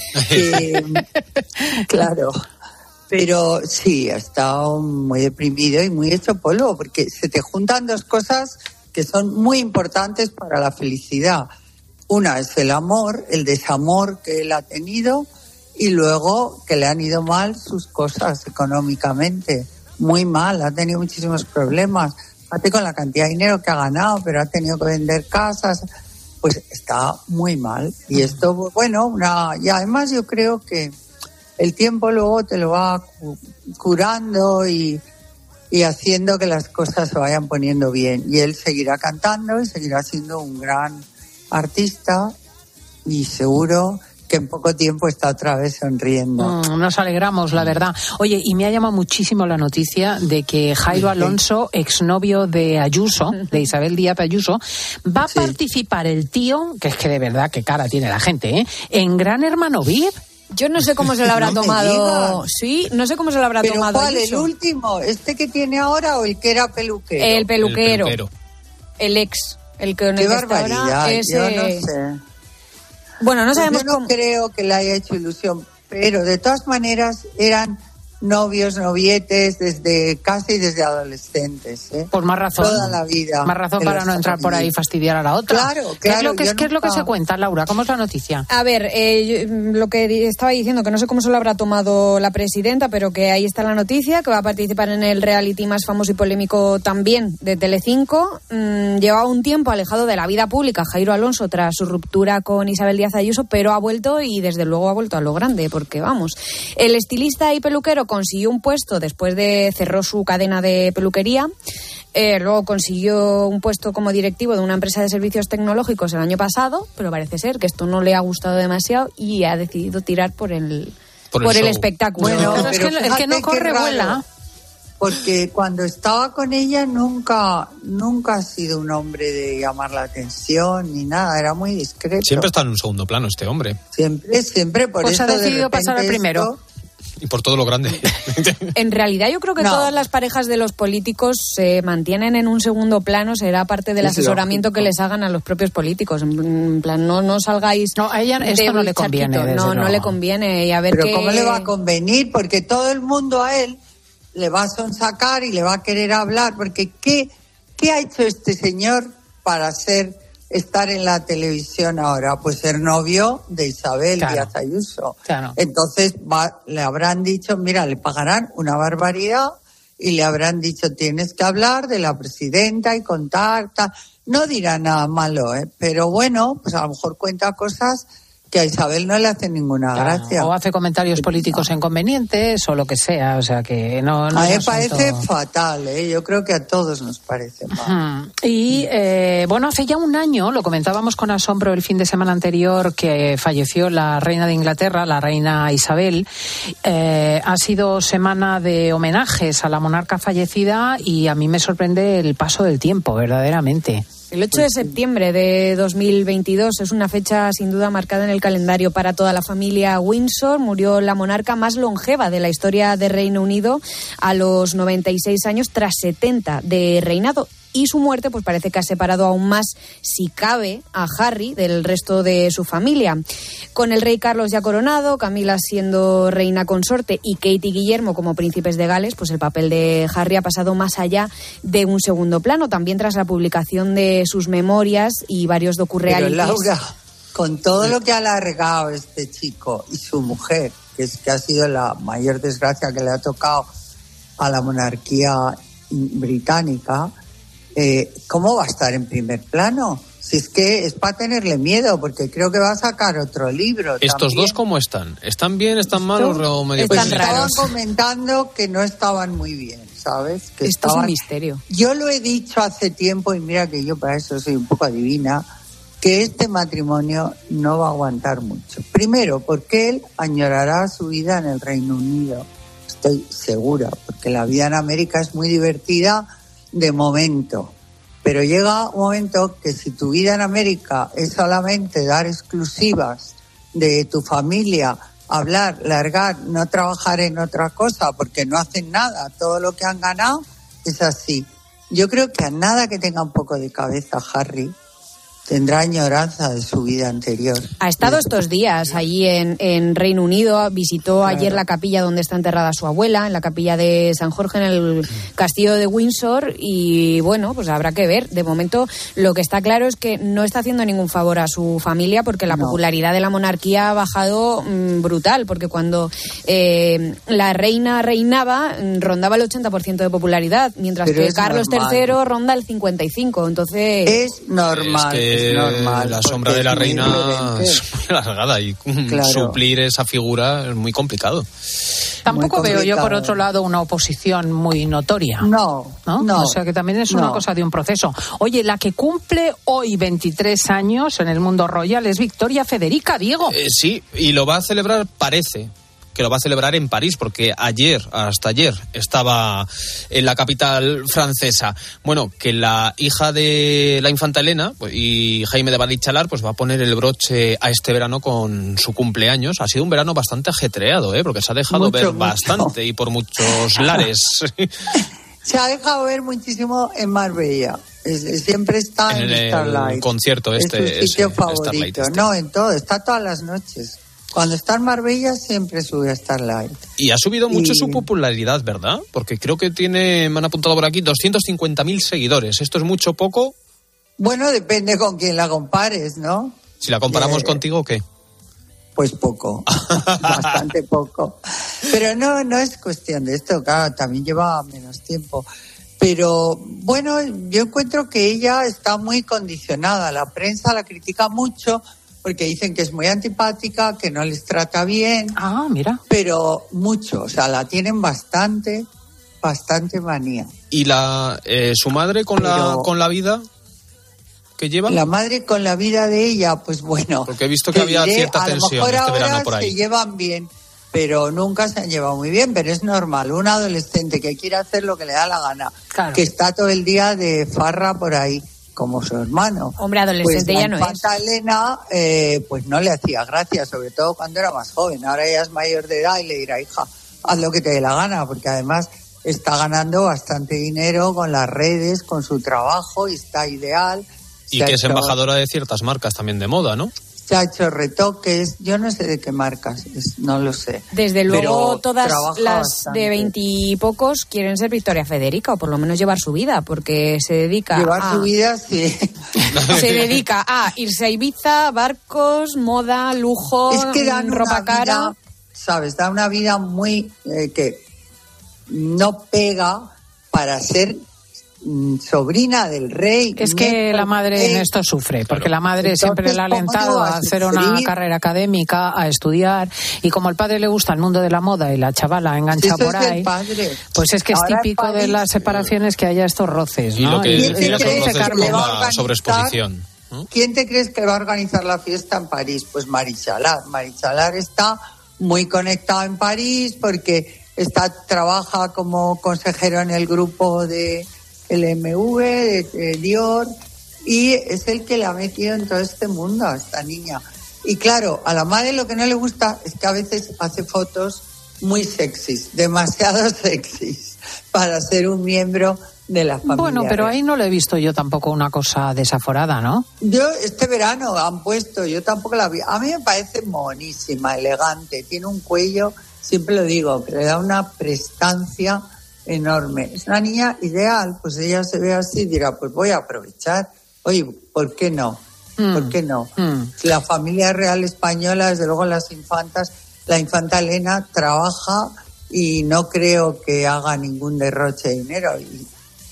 Claro. Pero sí, ha estado muy deprimido y muy hecho polvo, porque se te juntan dos cosas que son muy importantes para la felicidad. Una es el amor, el desamor que él ha tenido, y luego que le han ido mal sus cosas económicamente. Muy mal, ha tenido muchísimos problemas. Fíjate con la cantidad de dinero que ha ganado, pero ha tenido que vender casas. Pues está muy mal. Y esto, bueno, y además yo creo que el tiempo luego te lo va curando y haciendo que las cosas se vayan poniendo bien. Y él seguirá cantando y seguirá siendo un gran artista y seguro que en poco tiempo está otra vez sonriendo. Nos alegramos, la verdad. Oye, y me ha llamado muchísimo la noticia de que Jairo Alonso, exnovio de Ayuso, de Isabel Díaz Ayuso, va a participar el tío, que es que de verdad qué cara tiene la gente, en Gran Hermano VIP. Yo no sé cómo se lo habrá tomado. Sí, no sé cómo se lo habrá tomado. ¿Cuál? ¿El último? ¿Este que tiene ahora o el que era peluquero? El peluquero. El ex. El que Qué barbaridad, yo no sé. Bueno, no sabemos yo no creo que le haya hecho ilusión, pero de todas maneras eran novietes casi desde adolescentes. Pues más razón. Toda la vida. Más razón para no entrar por ahí y fastidiar a la otra. Claro. ¿Qué es lo que se cuenta, Laura? ¿Cómo es la noticia? A ver, lo que estaba diciendo, que no sé cómo se lo habrá tomado la presidenta, pero que ahí está la noticia, que va a participar en el reality más famoso y polémico también de Telecinco. Llevaba un tiempo alejado de la vida pública Jairo Alonso tras su ruptura con Isabel Díaz Ayuso, pero ha vuelto y desde luego ha vuelto a lo grande, porque vamos, el estilista y peluquero consiguió un puesto después de cerró su cadena de peluquería. Luego consiguió un puesto como directivo de una empresa de servicios tecnológicos el año pasado, pero parece ser que esto no le ha gustado demasiado y ha decidido tirar por el espectáculo. Bueno, pero es que no corre vuela. Porque cuando estaba con ella nunca ha sido un hombre de llamar la atención ni nada, era muy discreto. Siempre está en un segundo plano este hombre. Siempre, por pues eso ha decidido pasar al primero. Y por todo lo grande. En realidad yo creo que todas las parejas de los políticos se mantienen en un segundo plano, será parte del asesoramiento que les hagan a los propios políticos. En plan, no salgáis. No, a ella esto no le conviene. No le conviene. Y a ver. Pero ¿cómo le va a convenir? Porque todo el mundo a él le va a sonsacar y le va a querer hablar. Porque ¿qué ha hecho este señor para estar en la televisión ahora? Pues ser novio de Isabel Díaz Ayuso. Claro. Entonces le habrán dicho, mira, le pagarán una barbaridad y le habrán dicho, tienes que hablar de la presidenta y contar, tal. No dirá nada malo, pero bueno, pues a lo mejor cuenta cosas que a Isabel no le hace ninguna gracia. O hace comentarios políticos inconvenientes o lo que sea, o sea que no. A mí me parece fatal, yo creo que a todos nos parece mal. Y bueno, hace ya un año, lo comentábamos con asombro el fin de semana anterior, que falleció la reina de Inglaterra, la reina Isabel. Ha sido semana de homenajes a la monarca fallecida y a mí me sorprende el paso del tiempo, verdaderamente. El 8 de septiembre de 2022 es una fecha sin duda marcada en el calendario para toda la familia Windsor. Murió la monarca más longeva de la historia de Reino Unido a los 96 años tras 70 de reinado. Y su muerte pues parece que ha separado aún más, si cabe, a Harry del resto de su familia. Con el rey Carlos ya coronado, Camila siendo reina consorte y Kate y Guillermo como príncipes de Gales, pues el papel de Harry ha pasado más allá de un segundo plano. También tras la publicación de sus memorias y varios docu-realities. Pero Laura, con todo lo que ha alargado este chico y su mujer, que ha sido la mayor desgracia que le ha tocado a la monarquía británica, ¿cómo va a estar en primer plano? Si es que es para tenerle miedo, porque creo que va a sacar otro libro. ¿Estos también. dos cómo están? ¿Están bien, están malos o medio Pues perdidos? estaban comentando que no estaban muy bien, ¿sabes? Que Esto es un misterio. Yo lo he dicho hace tiempo, y mira que yo para eso soy un poco adivina, que este matrimonio no va a aguantar mucho. Primero, porque él añorará su vida en el Reino Unido. Estoy segura, porque la vida en América es muy divertida de momento. Pero llega un momento que si tu vida en América es solamente dar exclusivas de tu familia, hablar, largar, no trabajar en otra cosa porque no hacen nada, todo lo que han ganado es así. Yo creo que a nada que tenga un poco de cabeza Harry, tendrá añoranza de su vida anterior. Ha estado estos días allí en Reino Unido, visitó ayer la capilla donde está enterrada su abuela, en la capilla de San Jorge, en el castillo de Windsor, y bueno, pues habrá que ver. De momento, lo que está claro es que no está haciendo ningún favor a su familia, porque la popularidad de la monarquía ha bajado brutal, porque cuando la reina reinaba, rondaba el 80% de popularidad, mientras que Carlos III ronda el 55%, entonces... Es normal. Es normal, la sombra de la reina es muy alargada y suplir esa figura es muy complicado. Tampoco veo yo, por otro lado, una oposición muy notoria. No. O sea, que también es una cosa de un proceso. Oye, la que cumple hoy 23 años en el mundo royal es Victoria Federica, Diego. Sí, y lo va a celebrar, parece que lo va a celebrar en París, porque hasta ayer, estaba en la capital francesa. Bueno, que la hija de la infanta Elena y Jaime de Balichalar pues va a poner el broche a este verano con su cumpleaños. Ha sido un verano bastante ajetreado, porque se ha dejado ver bastante y por muchos lares. Se ha dejado ver muchísimo en Marbella. Siempre está en Starlight. El concierto es su sitio favorito. No, en todo, está todas las noches. Cuando está en Marbella siempre sube a Starlight. Y ha subido mucho su popularidad, ¿verdad? Porque creo que me han apuntado por aquí, 250.000 seguidores. ¿Esto es mucho o poco? Bueno, depende con quién la compares, ¿no? Si la comparamos contigo, ¿qué? Pues poco, bastante poco. Pero no es cuestión de esto, claro, también lleva menos tiempo. Pero bueno, yo encuentro que ella está muy condicionada. La prensa la critica mucho, porque dicen que es muy antipática, que no les trata bien. Ah, mira. Pero mucho, o sea, la tienen bastante manía. ¿Y su madre con la vida que lleva? La madre con la vida de ella, pues bueno. Porque he visto que había cierta tensión este verano por ahí. Se llevan bien, pero nunca se han llevado muy bien, pero es normal. Un adolescente que quiere hacer lo que le da la gana, que está todo el día de farra por ahí, como su hermano. Hombre, adolescente pues ya no es. La infanta Elena, pues no le hacía gracia, sobre todo cuando era más joven. Ahora ella es mayor de edad y le dirá, hija, haz lo que te dé la gana, porque además está ganando bastante dinero con las redes, con su trabajo, y está ideal. Y que es embajadora de ciertas marcas también de moda, ¿no? Se ha hecho retoques, yo no sé de qué marcas, no lo sé. Desde luego todas las bastante. de 20 y pocos quieren ser Victoria Federica, o por lo menos llevar su vida, porque se dedica su vida, sí. Se dedica a irse a Ibiza, barcos, moda, lujo, es que dan ropa cara. Vida, ¿sabes? Da una vida muy que no pega para ser sobrina del rey. Es que la madre en esto sufre, porque la madre siempre le ha alentado a hacer una carrera académica, a estudiar, y como al padre le gusta el mundo de la moda y la chavala engancha por ahí, pues es que es típico de las separaciones que haya estos roces, ¿no? Y lo que dice Carmen, la sobreexposición. ¿Quién te crees que va a organizar la fiesta en París? Pues Marichalar. Marichalar está muy conectado en París porque trabaja como consejero en el grupo de LMV, de Dior, y es el que le ha metido en todo este mundo a esta niña. Y claro, a la madre lo que no le gusta es que a veces hace fotos muy sexys, demasiado sexys, para ser un miembro de la familia. Bueno, pero ahí no le he visto yo tampoco una cosa desaforada, ¿no? Yo este verano han puesto, yo tampoco la vi. A mí me parece monísima, elegante, tiene un cuello, siempre lo digo, que le da una prestancia enorme. Es una niña ideal, pues ella se ve así y dirá, pues voy a aprovechar. Oye, ¿por qué no? ¿Por qué no? La familia real española, desde luego las infantas, la infanta Elena trabaja y no creo que haga ningún derroche de dinero. Y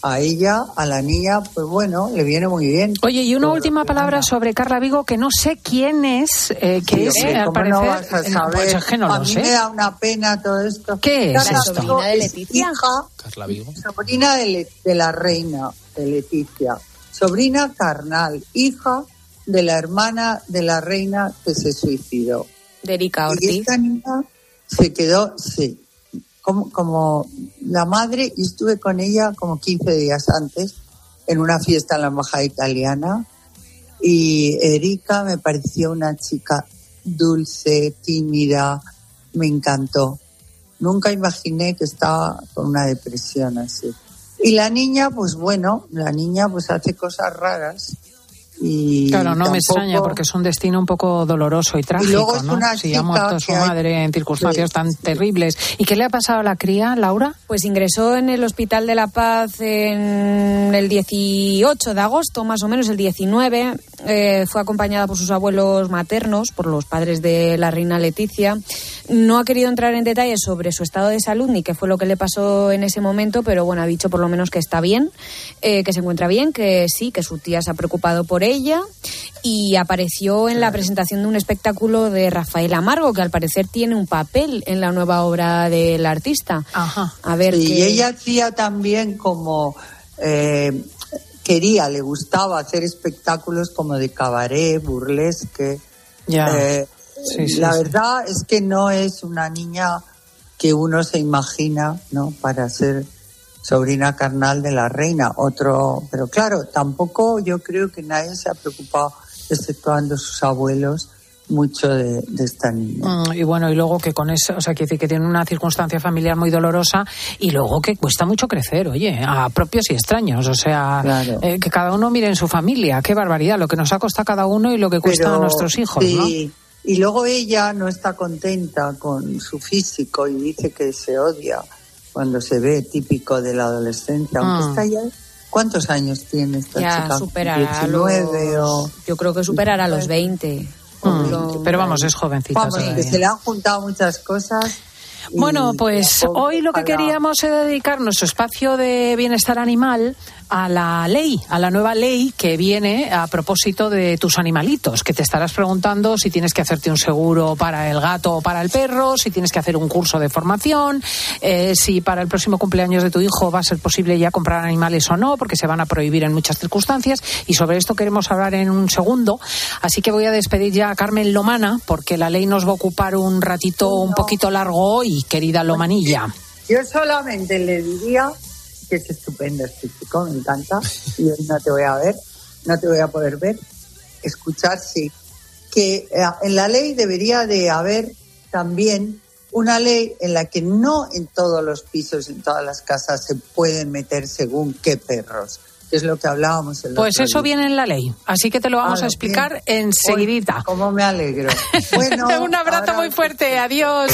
a ella, a la niña, pues bueno, le viene muy bien. Oye, y una última palabra sobre Carla Vigo, que no sé quién es, que es, al parecer... No vas a saber? Pues es que no a lo mí sé. me da una pena todo esto. ¿Qué es Carla esto? Vigo ¿Sobrina de Leticia? Carla Vigo. Sobrina de la reina, de Leticia. Sobrina carnal, hija de la hermana de la reina que se suicidó. De Erika Ortiz. Y esta niña se quedó, sí, como la madre, y estuve con ella como 15 días antes en una fiesta en la embajada italiana, y Erika me pareció una chica dulce, tímida, me encantó. Nunca imaginé que estaba con una depresión así. Y la niña, pues bueno, hace cosas raras. Y claro, no me extraña, porque es un destino un poco doloroso y trágico, y luego es ¿no? Si ha muerto su madre en circunstancias tan terribles. ¿Y qué le ha pasado a la cría, Laura? Pues ingresó en el Hospital de la Paz en el 18 de agosto, más o menos, el 19. Fue acompañada por sus abuelos maternos, por los padres de la reina Leticia. No ha querido entrar en detalles sobre su estado de salud ni qué fue lo que le pasó en ese momento, pero bueno, ha dicho por lo menos que está bien, que se encuentra bien, que sí, que su tía se ha preocupado por ella, y apareció en la presentación de un espectáculo de Rafael Amargo, que al parecer tiene un papel en la nueva obra del artista. Ajá. A ver, y ella hacía también como le gustaba hacer espectáculos como de cabaret, burlesque. Ya. La verdad es que no es una niña que uno se imagina, ¿no?, para ser sobrina carnal de la reina. Pero claro, tampoco yo creo que nadie se ha preocupado, exceptuando sus abuelos, mucho de esta niña. Y bueno, y luego que con eso, o sea, quiere decir que tiene una circunstancia familiar muy dolorosa, y luego que cuesta mucho crecer, oye, a propios y extraños, o sea, claro. Que cada uno mire en su familia, qué barbaridad, lo que nos ha costado cada uno y lo que cuesta a nuestros hijos, sí, ¿no? Y luego ella no está contenta con su físico y dice que se odia cuando se ve, típico de la adolescencia, aunque está ya... ¿Cuántos años tiene esta chica? Superará 19 Yo creo que superará los 20. Pero vamos, es jovencita. Vamos, que se le han juntado muchas cosas. Bueno, pues hoy lo que queríamos es dedicar nuestro espacio de bienestar animal a la ley, a la nueva ley que viene a propósito de tus animalitos, que te estarás preguntando si tienes que hacerte un seguro para el gato o para el perro, si tienes que hacer un curso de formación, si para el próximo cumpleaños de tu hijo va a ser posible ya comprar animales o no, porque se van a prohibir en muchas circunstancias, y sobre esto queremos hablar en un segundo, así que voy a despedir ya a Carmen Lomana, porque la ley nos va a ocupar un ratito un poquito largo hoy, querida Lomanilla. Yo solamente le diría que es estupendo este chico, me encanta, y hoy no te voy a poder ver, escuchar, sí, que en la ley debería de haber también una ley en la que no en todos los pisos, en todas las casas se pueden meter según qué perros, que es lo que hablábamos el otro Pues eso día. viene en la ley, así que te lo vamos a explicar enseguidita. Cómo me alegro. Bueno, un abrazo muy fuerte, adiós.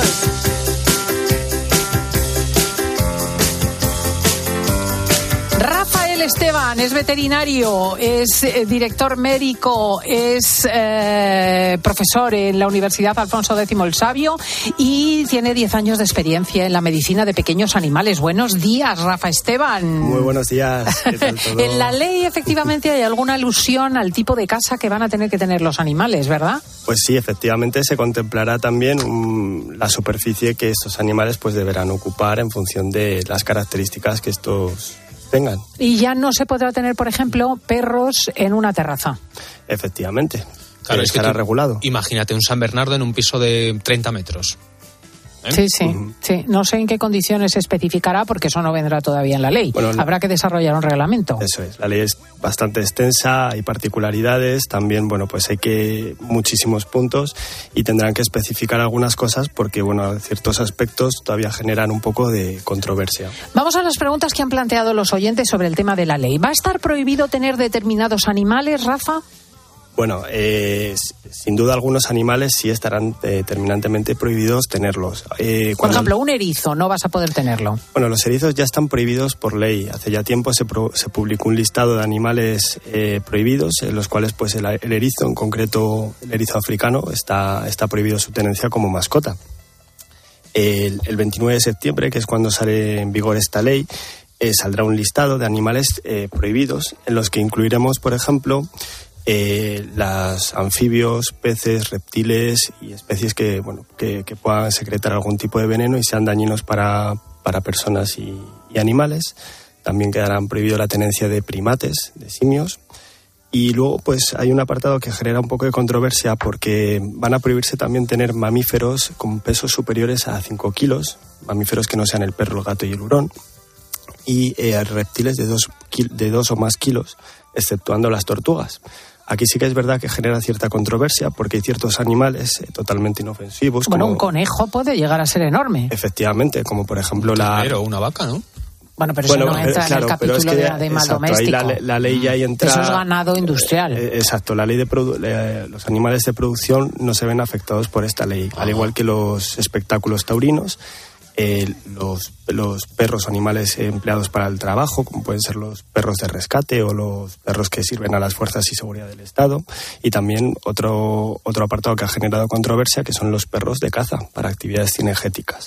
Rafael Esteban es veterinario, es director médico, es profesor en la Universidad Alfonso X el Sabio y tiene 10 años de experiencia en la medicina de pequeños animales. Buenos días, Rafa Esteban. Muy buenos días. ¿Qué tal todo? En la ley, efectivamente, hay alguna alusión al tipo de casa que van a tener que tener los animales, ¿verdad? Pues sí, efectivamente se contemplará también la superficie que estos animales pues deberán ocupar en función de las características que estos tengan. Y ya no se podrá tener, por ejemplo, perros en una terraza. Efectivamente. Claro, es que estará regulado. Imagínate un San Bernardo en un piso de 30 metros. Sí. No sé en qué condiciones se especificará porque eso no vendrá todavía en la ley. Bueno, habrá que desarrollar un reglamento. Eso es. La ley es bastante extensa, hay particularidades, también, pues hay muchísimos puntos y tendrán que especificar algunas cosas porque, ciertos aspectos todavía generan un poco de controversia. Vamos a las preguntas que han planteado los oyentes sobre el tema de la ley. ¿Va a estar prohibido tener determinados animales, Rafa? Bueno, sin duda algunos animales sí estarán terminantemente prohibidos tenerlos. Por ejemplo, un erizo no vas a poder tenerlo. Bueno, los erizos ya están prohibidos por ley. Hace ya tiempo se publicó un listado de animales prohibidos, en los cuales pues el erizo, en concreto el erizo africano, está prohibido su tenencia como mascota. El 29 de septiembre, que es cuando sale en vigor esta ley, saldrá un listado de animales prohibidos, en los que incluiremos, por ejemplo, los anfibios, peces, reptiles y especies que puedan secretar algún tipo de veneno y sean dañinos para personas y animales. También quedarán prohibido la tenencia de primates, de simios. Y luego pues hay un apartado que genera un poco de controversia, porque van a prohibirse también tener mamíferos con pesos superiores a 5 kilos, mamíferos que no sean el perro, el gato y el hurón, y reptiles de 2 o más kilos, exceptuando las tortugas. Aquí sí que es verdad que genera cierta controversia, porque hay ciertos animales totalmente inofensivos. Bueno, un conejo puede llegar a ser enorme. Efectivamente, como por ejemplo Pero una vaca, ¿no? Bueno, pero eso no entra en el capítulo de animal doméstico. Ahí la ley ya entra. Eso es ganado industrial. Exacto, la ley de los animales de producción no se ven afectados por esta ley, al igual que los espectáculos taurinos, los perros o animales empleados para el trabajo, como pueden ser los perros de rescate o los perros que sirven a las fuerzas y seguridad del Estado, y también otro apartado que ha generado controversia, que son los perros de caza para actividades cinegéticas.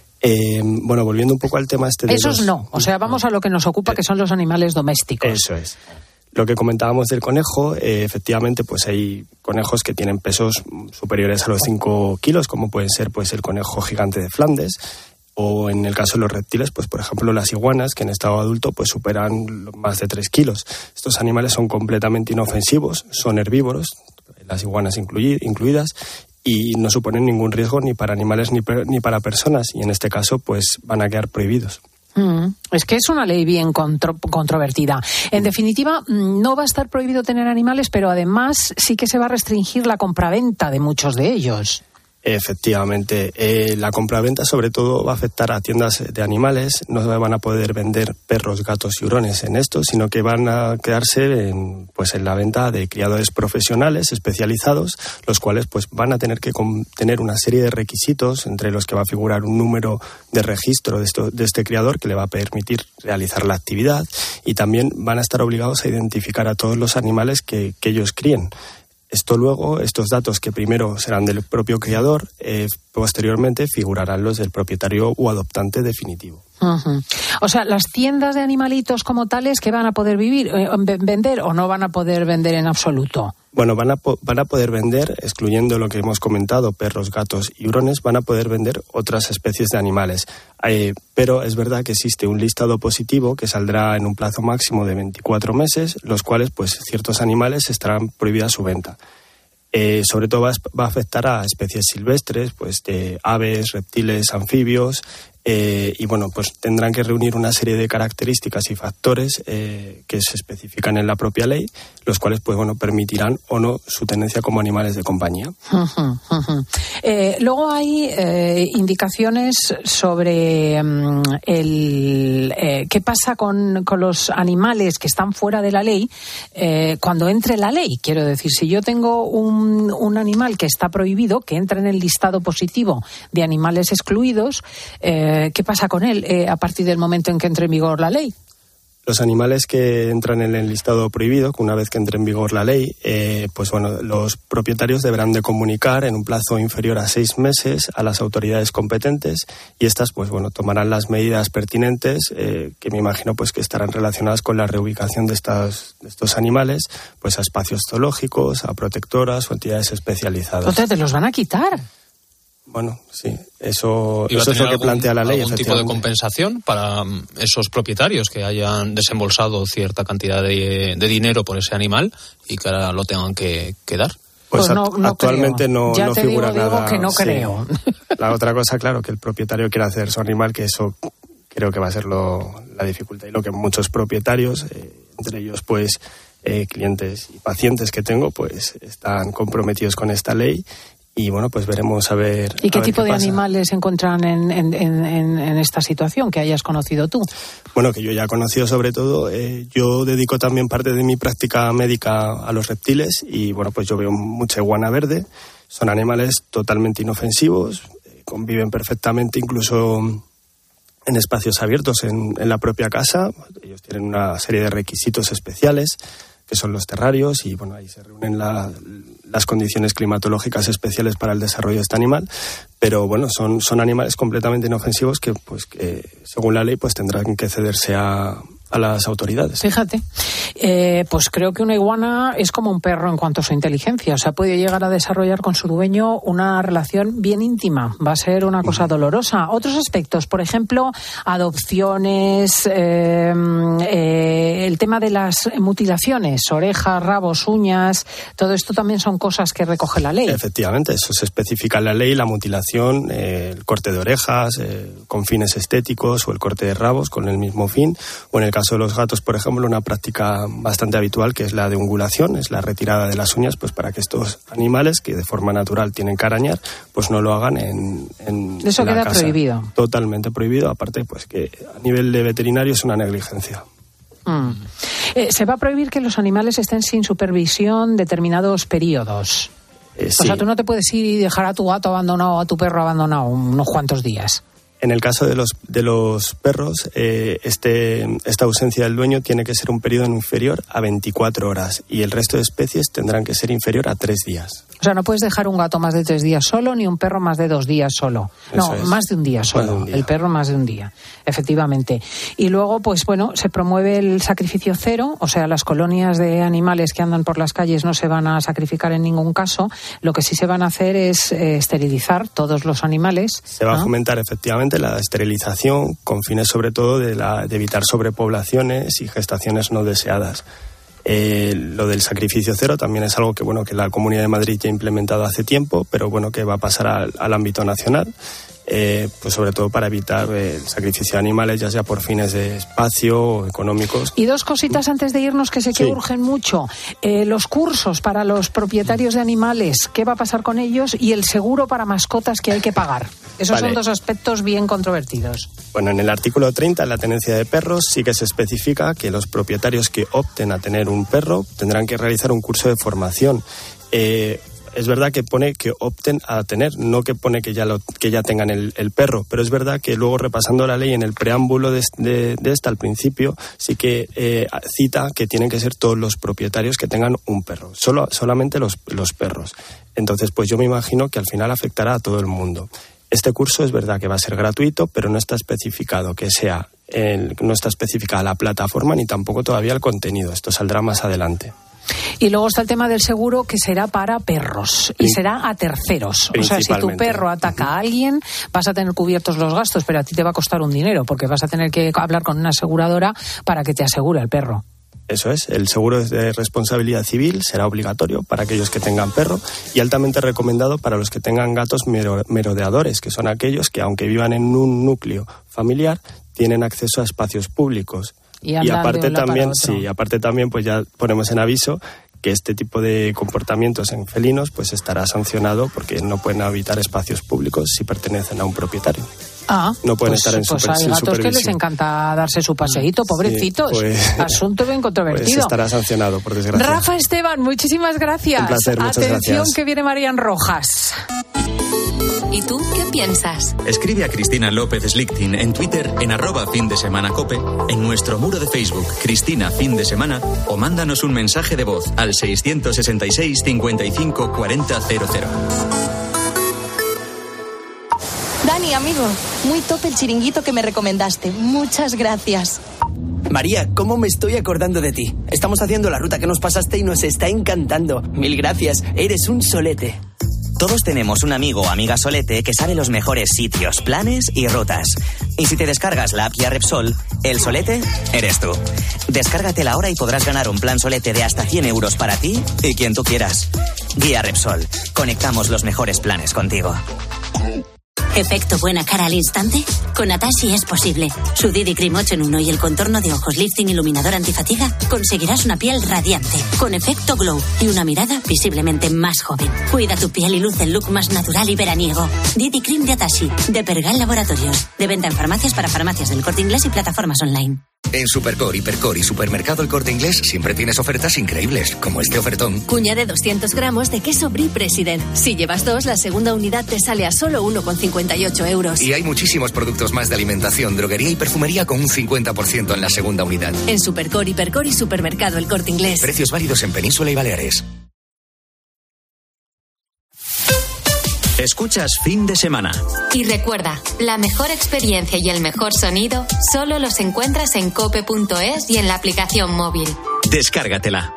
Bueno, volviendo un poco al tema de esos no, o sea, vamos a lo que nos ocupa, que son los animales domésticos. Eso es. Lo que comentábamos del conejo, efectivamente, pues hay conejos que tienen pesos superiores a los 5 kilos, como pueden ser pues el conejo gigante de Flandes, o en el caso de los reptiles, pues por ejemplo las iguanas, que en estado adulto pues superan más de 3 kilos. Estos animales son completamente inofensivos, son herbívoros, las iguanas incluidas, y no suponen ningún riesgo ni para animales ni para personas, y en este caso pues van a quedar prohibidos. Es que es una ley bien controvertida. En definitiva, no va a estar prohibido tener animales, pero además sí que se va a restringir la compraventa de muchos de ellos. Efectivamente, la compraventa sobre todo va a afectar a tiendas de animales. No van a poder vender perros, gatos y hurones en esto, sino que van a quedarse en la venta de criadores profesionales especializados, los cuales pues van a tener que tener una serie de requisitos, entre los que va a figurar un número de registro de este criador que le va a permitir realizar la actividad, y también van a estar obligados a identificar a todos los animales que ellos críen. Estos datos, que primero serán del propio criador, posteriormente figurarán los del propietario o adoptante definitivo. Uh-huh. O sea, las tiendas de animalitos como tales, ¿que van a poder vender o no van a poder vender en absoluto? Bueno, van a poder vender, excluyendo lo que hemos comentado, perros, gatos y hurones, van a poder vender otras especies de animales. Pero es verdad que existe un listado positivo que saldrá en un plazo máximo de 24 meses, los cuales pues ciertos animales estarán prohibidas su venta. Sobre todo va a afectar a especies silvestres, pues de aves, reptiles, anfibios, y bueno, pues tendrán que reunir una serie de características y factores que se especifican en la propia ley, los cuales pues bueno, permitirán o no su tenencia como animales de compañía. Luego hay indicaciones sobre qué pasa con los animales que están fuera de la ley cuando entre la ley. Quiero decir, si yo tengo un animal que está prohibido, que entra en el listado positivo de animales excluidos, ¿qué pasa con él a partir del momento en que entre en vigor la ley? Los animales que entran en el listado prohibido, que una vez que entre en vigor la ley, pues bueno, los propietarios deberán de comunicar en un plazo inferior a 6 meses a las autoridades competentes, y estas pues bueno, tomarán las medidas pertinentes, que me imagino pues que estarán relacionadas con la reubicación de estos animales pues a espacios zoológicos, a protectoras o entidades especializadas. Entonces, ¿te los van a quitar? Bueno, sí, eso es lo que plantea la ley. ¿Algún tipo de compensación para esos propietarios que hayan desembolsado cierta cantidad de dinero por ese animal y que ahora lo tengan que dar? Pues no actualmente creo. no figura nada. Digo que no creo. La otra cosa, claro, que el propietario quiera hacer su animal, que eso creo que va a ser la dificultad, y lo que muchos propietarios, entre ellos pues clientes y pacientes que tengo, pues están comprometidos con esta ley. Y bueno, pues veremos a ver. ¿Y qué tipo de animales se encuentran en esta situación que hayas conocido tú? Bueno, que yo ya he conocido sobre todo. Yo dedico también parte de mi práctica médica a los reptiles, y bueno, pues yo veo mucha iguana verde. Son animales totalmente inofensivos, conviven perfectamente incluso en espacios abiertos en la propia casa. Ellos tienen una serie de requisitos especiales que son los terrarios, y bueno, ahí se reúnen las condiciones climatológicas especiales para el desarrollo de este animal, pero bueno, son animales completamente inofensivos que según la ley pues tendrán que cederse a las autoridades. Fíjate, pues creo que una iguana es como un perro en cuanto a su inteligencia, o sea, puede llegar a desarrollar con su dueño una relación bien íntima, va a ser una cosa dolorosa. Otros aspectos, por ejemplo, adopciones, el tema de las mutilaciones, orejas, rabos, uñas, todo esto también son cosas que recoge la ley. Efectivamente, eso se especifica en la ley, la mutilación, el corte de orejas con fines estéticos, o el corte de rabos con el mismo fin, o en el caso de los gatos, por ejemplo, una práctica bastante habitual que es la de ungulación, es la retirada de las uñas, pues para que estos animales que de forma natural tienen que arañar, pues no lo hagan en eso la queda casa. Prohibido. Totalmente prohibido, aparte pues que a nivel de veterinario es una negligencia. Se va a prohibir que los animales estén sin supervisión determinados periodos. Sí. O sea, tú no te puedes ir y dejar a tu gato abandonado o a tu perro abandonado unos cuantos días. En el caso de los perros, esta ausencia del dueño tiene que ser un periodo inferior a 24 horas y el resto de especies tendrán que ser inferior a 3 días. O sea, no puedes dejar un gato más de 3 días solo, ni un perro más de 2 días solo. No, más de un día solo. El perro más de un día, efectivamente. Y luego, pues bueno, se promueve el sacrificio cero, o sea, las colonias de animales que andan por las calles no se van a sacrificar en ningún caso. Lo que sí se van a hacer es esterilizar todos los animales. Se va a fomentar efectivamente la esterilización con fines sobre todo de evitar sobrepoblaciones y gestaciones no deseadas. Lo del sacrificio cero también es algo que la Comunidad de Madrid ya ha implementado hace tiempo, pero bueno, que va a pasar al ámbito nacional, pues sobre todo para evitar el sacrificio de animales, ya sea por fines de espacio o económicos. Y 2 cositas antes de irnos que sé que urgen mucho. Los cursos para los propietarios de animales, ¿qué va a pasar con ellos? Y el seguro para mascotas que hay que pagar. Esos son 2 aspectos bien controvertidos. Bueno, en el artículo 30, en la tenencia de perros, sí que se especifica que los propietarios que opten a tener un perro tendrán que realizar un curso de formación. Es verdad que pone que opten a tener, no que pone que ya tengan el perro, pero es verdad que luego repasando la ley en el preámbulo de esta al principio sí que cita que tienen que ser todos los propietarios que tengan un perro, solamente los perros. Entonces, pues yo me imagino que al final afectará a todo el mundo. Este curso es verdad que va a ser gratuito, pero no está especificado no está especificada la plataforma ni tampoco todavía el contenido. Esto saldrá más adelante. Y luego está el tema del seguro, que será para perros y será a terceros. O sea, si tu perro ataca a alguien, vas a tener cubiertos los gastos, pero a ti te va a costar un dinero porque vas a tener que hablar con una aseguradora para que te asegure el perro. Eso es, el seguro de responsabilidad civil será obligatorio para aquellos que tengan perro y altamente recomendado para los que tengan gatos merodeadores, que son aquellos que, aunque vivan en un núcleo familiar, tienen acceso a espacios públicos. Y aparte también, pues ya ponemos en aviso que este tipo de comportamientos en felinos pues estará sancionado porque no pueden habitar espacios públicos si pertenecen a un propietario. No pueden estar en supervisión. Pues hay gatos que les encanta darse su paseíto, pobrecitos. Asunto bien controvertido. Pues estará sancionado, por desgracia. Rafa Esteban, muchísimas gracias. Un placer, muchas Atención, gracias. Que viene Marian Rojas. ¿Y tú qué piensas? Escribe a Cristina López Slichting en Twitter en @findesemanacope, en nuestro muro de Facebook Cristina Fin de Semana, o mándanos un mensaje de voz al 666 55 40 00. Dani, amigo, muy top el chiringuito que me recomendaste. Muchas gracias. María, ¿cómo me estoy acordando de ti? Estamos haciendo la ruta que nos pasaste y nos está encantando. Mil gracias, eres un solete. Todos tenemos un amigo o amiga solete que sabe los mejores sitios, planes y rutas. Y si te descargas la app Guía Repsol, el solete eres tú. Descárgatela ahora y podrás ganar un plan solete de hasta 100 euros para ti y quien tú quieras. Guía Repsol. Conectamos los mejores planes contigo. ¿Efecto buena cara al instante? Con Atashi es posible. Su Didi Cream 8 en 1 y el contorno de ojos lifting iluminador antifatiga conseguirás una piel radiante, con efecto glow y una mirada visiblemente más joven. Cuida tu piel y luce el look más natural y veraniego. Didi Cream de Atashi, de Pergal Laboratorios. De venta en farmacias para farmacias del Corte Inglés y plataformas online. En Supercore, Hipercore y Supermercado El Corte Inglés siempre tienes ofertas increíbles, como este ofertón. Cuña de 200 gramos de queso Brie President. Si llevas 2, la segunda unidad te sale a solo 1,58 euros. Y hay muchísimos productos más de alimentación, droguería y perfumería con un 50% en la segunda unidad. En Supercore, Hipercore y Supermercado El Corte Inglés. Precios válidos en Península y Baleares. Escuchas Fin de Semana. Y recuerda, la mejor experiencia y el mejor sonido solo los encuentras en cope.es y en la aplicación móvil. Descárgatela.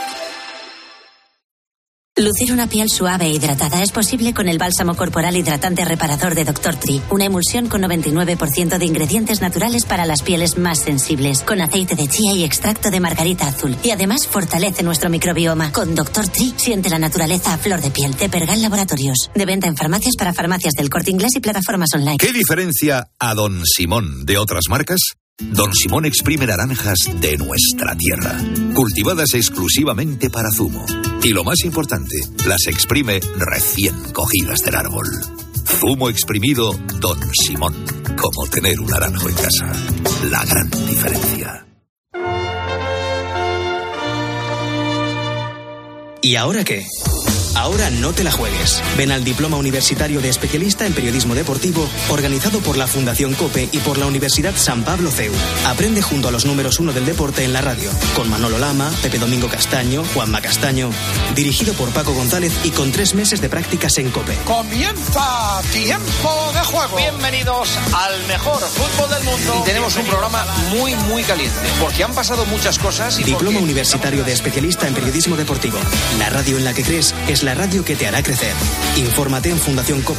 Lucir una piel suave e hidratada es posible con el bálsamo corporal hidratante reparador de Dr. Tree, una emulsión con 99% de ingredientes naturales para las pieles más sensibles, con aceite de chía y extracto de margarita azul. Y además fortalece nuestro microbioma. Con Dr. Tree siente la naturaleza a flor de piel. De Pergal Laboratorios. De venta en farmacias para farmacias del Corte Inglés y plataformas online. ¿Qué diferencia a Don Simón de otras marcas? Don Simón exprime naranjas de nuestra tierra, cultivadas exclusivamente para zumo. Y lo más importante, las exprime recién cogidas del árbol. Zumo exprimido Don Simón, como tener un naranjo en casa. La gran diferencia. ¿Y ahora qué? Ahora no te la juegues. Ven al Diploma Universitario de Especialista en Periodismo Deportivo, organizado por la Fundación COPE y por la Universidad San Pablo CEU. Aprende junto a los números 1 del deporte en la radio, con Manolo Lama, Pepe Domingo Castaño, Juanma Castaño, dirigido por Paco González y con 3 meses de prácticas en COPE. Comienza Tiempo de Juego. Bienvenidos al mejor fútbol del mundo. Y tenemos un programa muy, muy caliente, porque han pasado muchas cosas. Y Diploma Universitario de Especialista en Periodismo Deportivo. La radio en la que crees es la radio que te hará crecer. Infórmate en Fundación COPE.